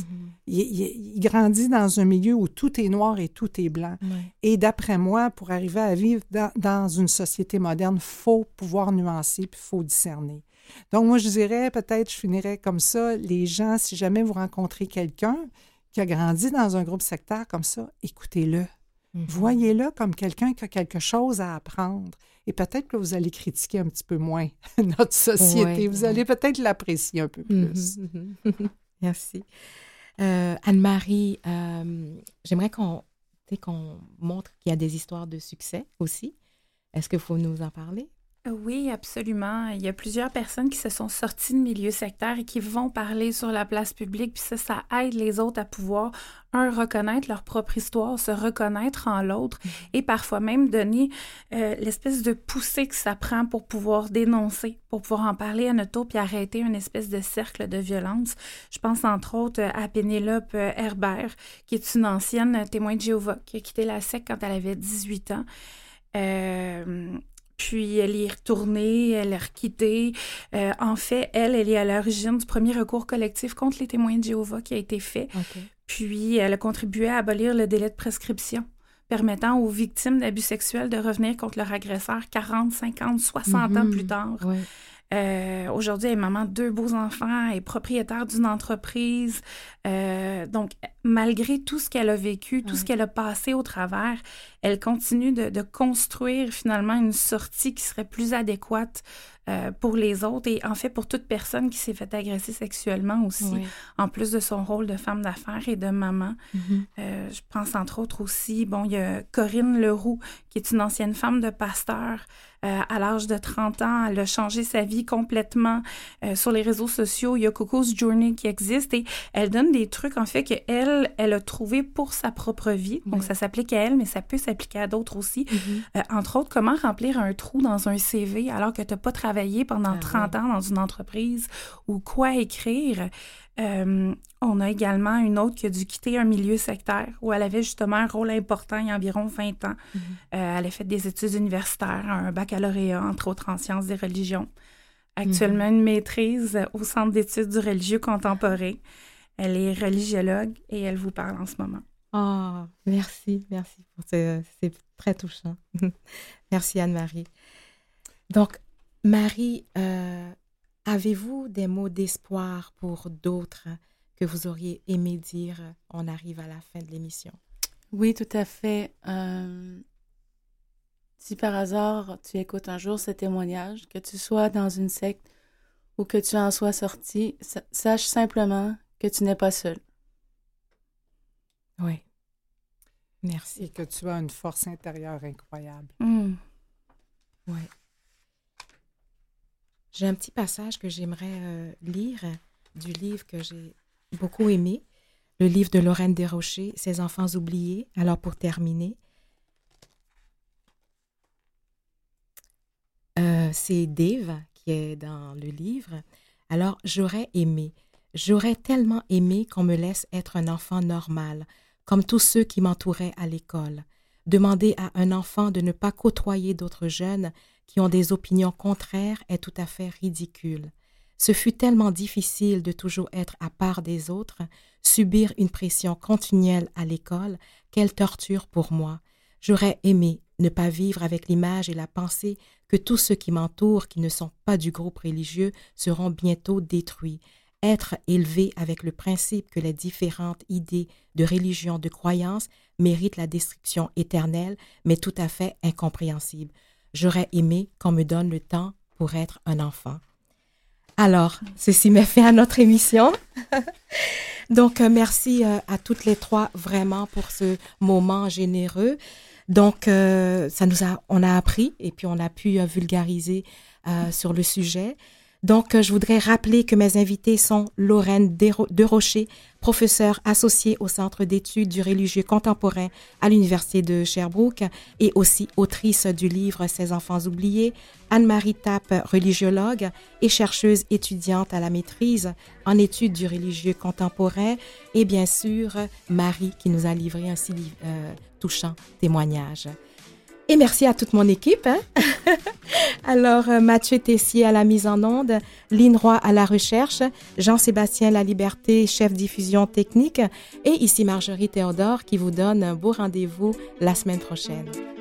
Il grandit dans un milieu où tout est noir et tout est blanc. Et d'après moi, pour arriver à vivre dans une société moderne, il faut pouvoir nuancer puis il faut discerner. Donc moi, je dirais, peut-être, je finirais comme ça, les gens, si jamais vous rencontrez quelqu'un qui a grandi dans un groupe sectaire comme ça, écoutez-le. Voyez-le comme quelqu'un qui a quelque chose à apprendre. Et peut-être que vous allez critiquer un petit peu moins notre société. Vous allez peut-être l'apprécier un peu plus. Merci. Anne-Marie, j'aimerais qu'on montre qu'il y a des histoires de succès aussi. Est-ce que vous pouvez nous en parler? Oui, absolument. Il y a plusieurs personnes qui se sont sorties de milieux sectaires et qui vont parler sur la place publique, puis ça aide les autres à pouvoir, reconnaître leur propre histoire, se reconnaître en l'autre et parfois même donner l'espèce de poussée que ça prend pour pouvoir dénoncer, pour pouvoir en parler à notre tour puis arrêter une espèce de cercle de violence. Je pense entre autres à Pénélope Herbert, qui est une ancienne témoin de Jéhovah, qui a quitté la secte quand elle avait 18 ans. Puis elle y est retournée, elle a requitté. En fait, elle est à l'origine du premier recours collectif contre les témoins de Jéhovah qui a été fait. Okay. Puis elle a contribué à abolir le délai de prescription, permettant aux victimes d'abus sexuels de revenir contre leur agresseur 40, 50, 60 ans plus tard. Ouais. Aujourd'hui, elle est maman de 2 beaux enfants, elle est propriétaire d'une entreprise. Donc, malgré tout ce qu'elle a vécu, tout ce qu'elle a passé au travers, elle continue de construire finalement une sortie qui serait plus adéquate pour les autres et en fait pour toute personne qui s'est fait agresser sexuellement aussi, en plus de son rôle de femme d'affaires et de maman. Je pense entre autres aussi, il y a Corinne Leroux, qui est une ancienne femme de pasteur. À l'âge de 30 ans, elle a changé sa vie complètement. Sur les réseaux sociaux, il y a Coco's Journey qui existe et elle donne des trucs en fait qu'elle a trouvé pour sa propre vie. Donc ça s'applique à elle, mais ça peut s'appliquer à d'autres aussi. Entre autres, comment remplir un trou dans un CV alors que tu n'as pas travaillé pendant 30 ans dans une entreprise ou quoi écrire. On a également une autre qui a dû quitter un milieu sectaire où elle avait justement un rôle important il y a environ 20 ans. Elle a fait des études universitaires, un baccalauréat, entre autres en sciences des religions. Actuellement, une maîtrise au Centre d'études du religieux contemporain. Elle est religiologue et elle vous parle en ce moment. Ah, merci. C'est très touchant. Merci Anne-Marie. Donc, Marie, avez-vous des mots d'espoir pour d'autres que vous auriez aimé dire? On arrive à la fin de l'émission. Oui, tout à fait. Si par hasard tu écoutes un jour ce témoignage, que tu sois dans une secte ou que tu en sois sorti, sache simplement que tu n'es pas seul. Oui. Merci. Et que tu as une force intérieure incroyable. Oui. J'ai un petit passage que j'aimerais lire du livre que j'ai beaucoup aimé, le livre de Lorraine Desrochers, « Ses enfants oubliés ». Alors, pour terminer, c'est Dave qui est dans le livre. Alors, j'aurais tellement aimé qu'on me laisse être un enfant normal, comme tous ceux qui m'entouraient à l'école. Demander à un enfant de ne pas côtoyer d'autres jeunes qui ont des opinions contraires est tout à fait ridicule. Ce fut tellement difficile de toujours être à part des autres, subir une pression continuelle à l'école, quelle torture pour moi. J'aurais aimé ne pas vivre avec l'image et la pensée que tous ceux qui m'entourent, qui ne sont pas du groupe religieux, seront bientôt détruits. Être élevé avec le principe que les différentes idées de religion, de croyance méritent la destruction éternelle, mais tout à fait incompréhensible. J'aurais aimé qu'on me donne le temps pour être un enfant. Alors, ceci met fin à notre émission. Donc, merci à toutes les trois vraiment pour ce moment généreux. Donc, on a appris et puis on a pu vulgariser sur le sujet. Donc, je voudrais rappeler que mes invités sont Lorraine Derocher, professeure associée au Centre d'études du religieux contemporain à l'Université de Sherbrooke et aussi autrice du livre « Ces enfants oubliés », Anne-Marie Tappe, religiologue et chercheuse étudiante à la maîtrise en études du religieux contemporain et bien sûr, Marie qui nous a livré un si touchant témoignage. Et merci à toute mon équipe. Alors, Mathieu Tessier à la mise en onde, Lynn Roy à la recherche, Jean-Sébastien Laliberté, chef diffusion technique, et ici Marjorie Théodore qui vous donne un beau rendez-vous la semaine prochaine.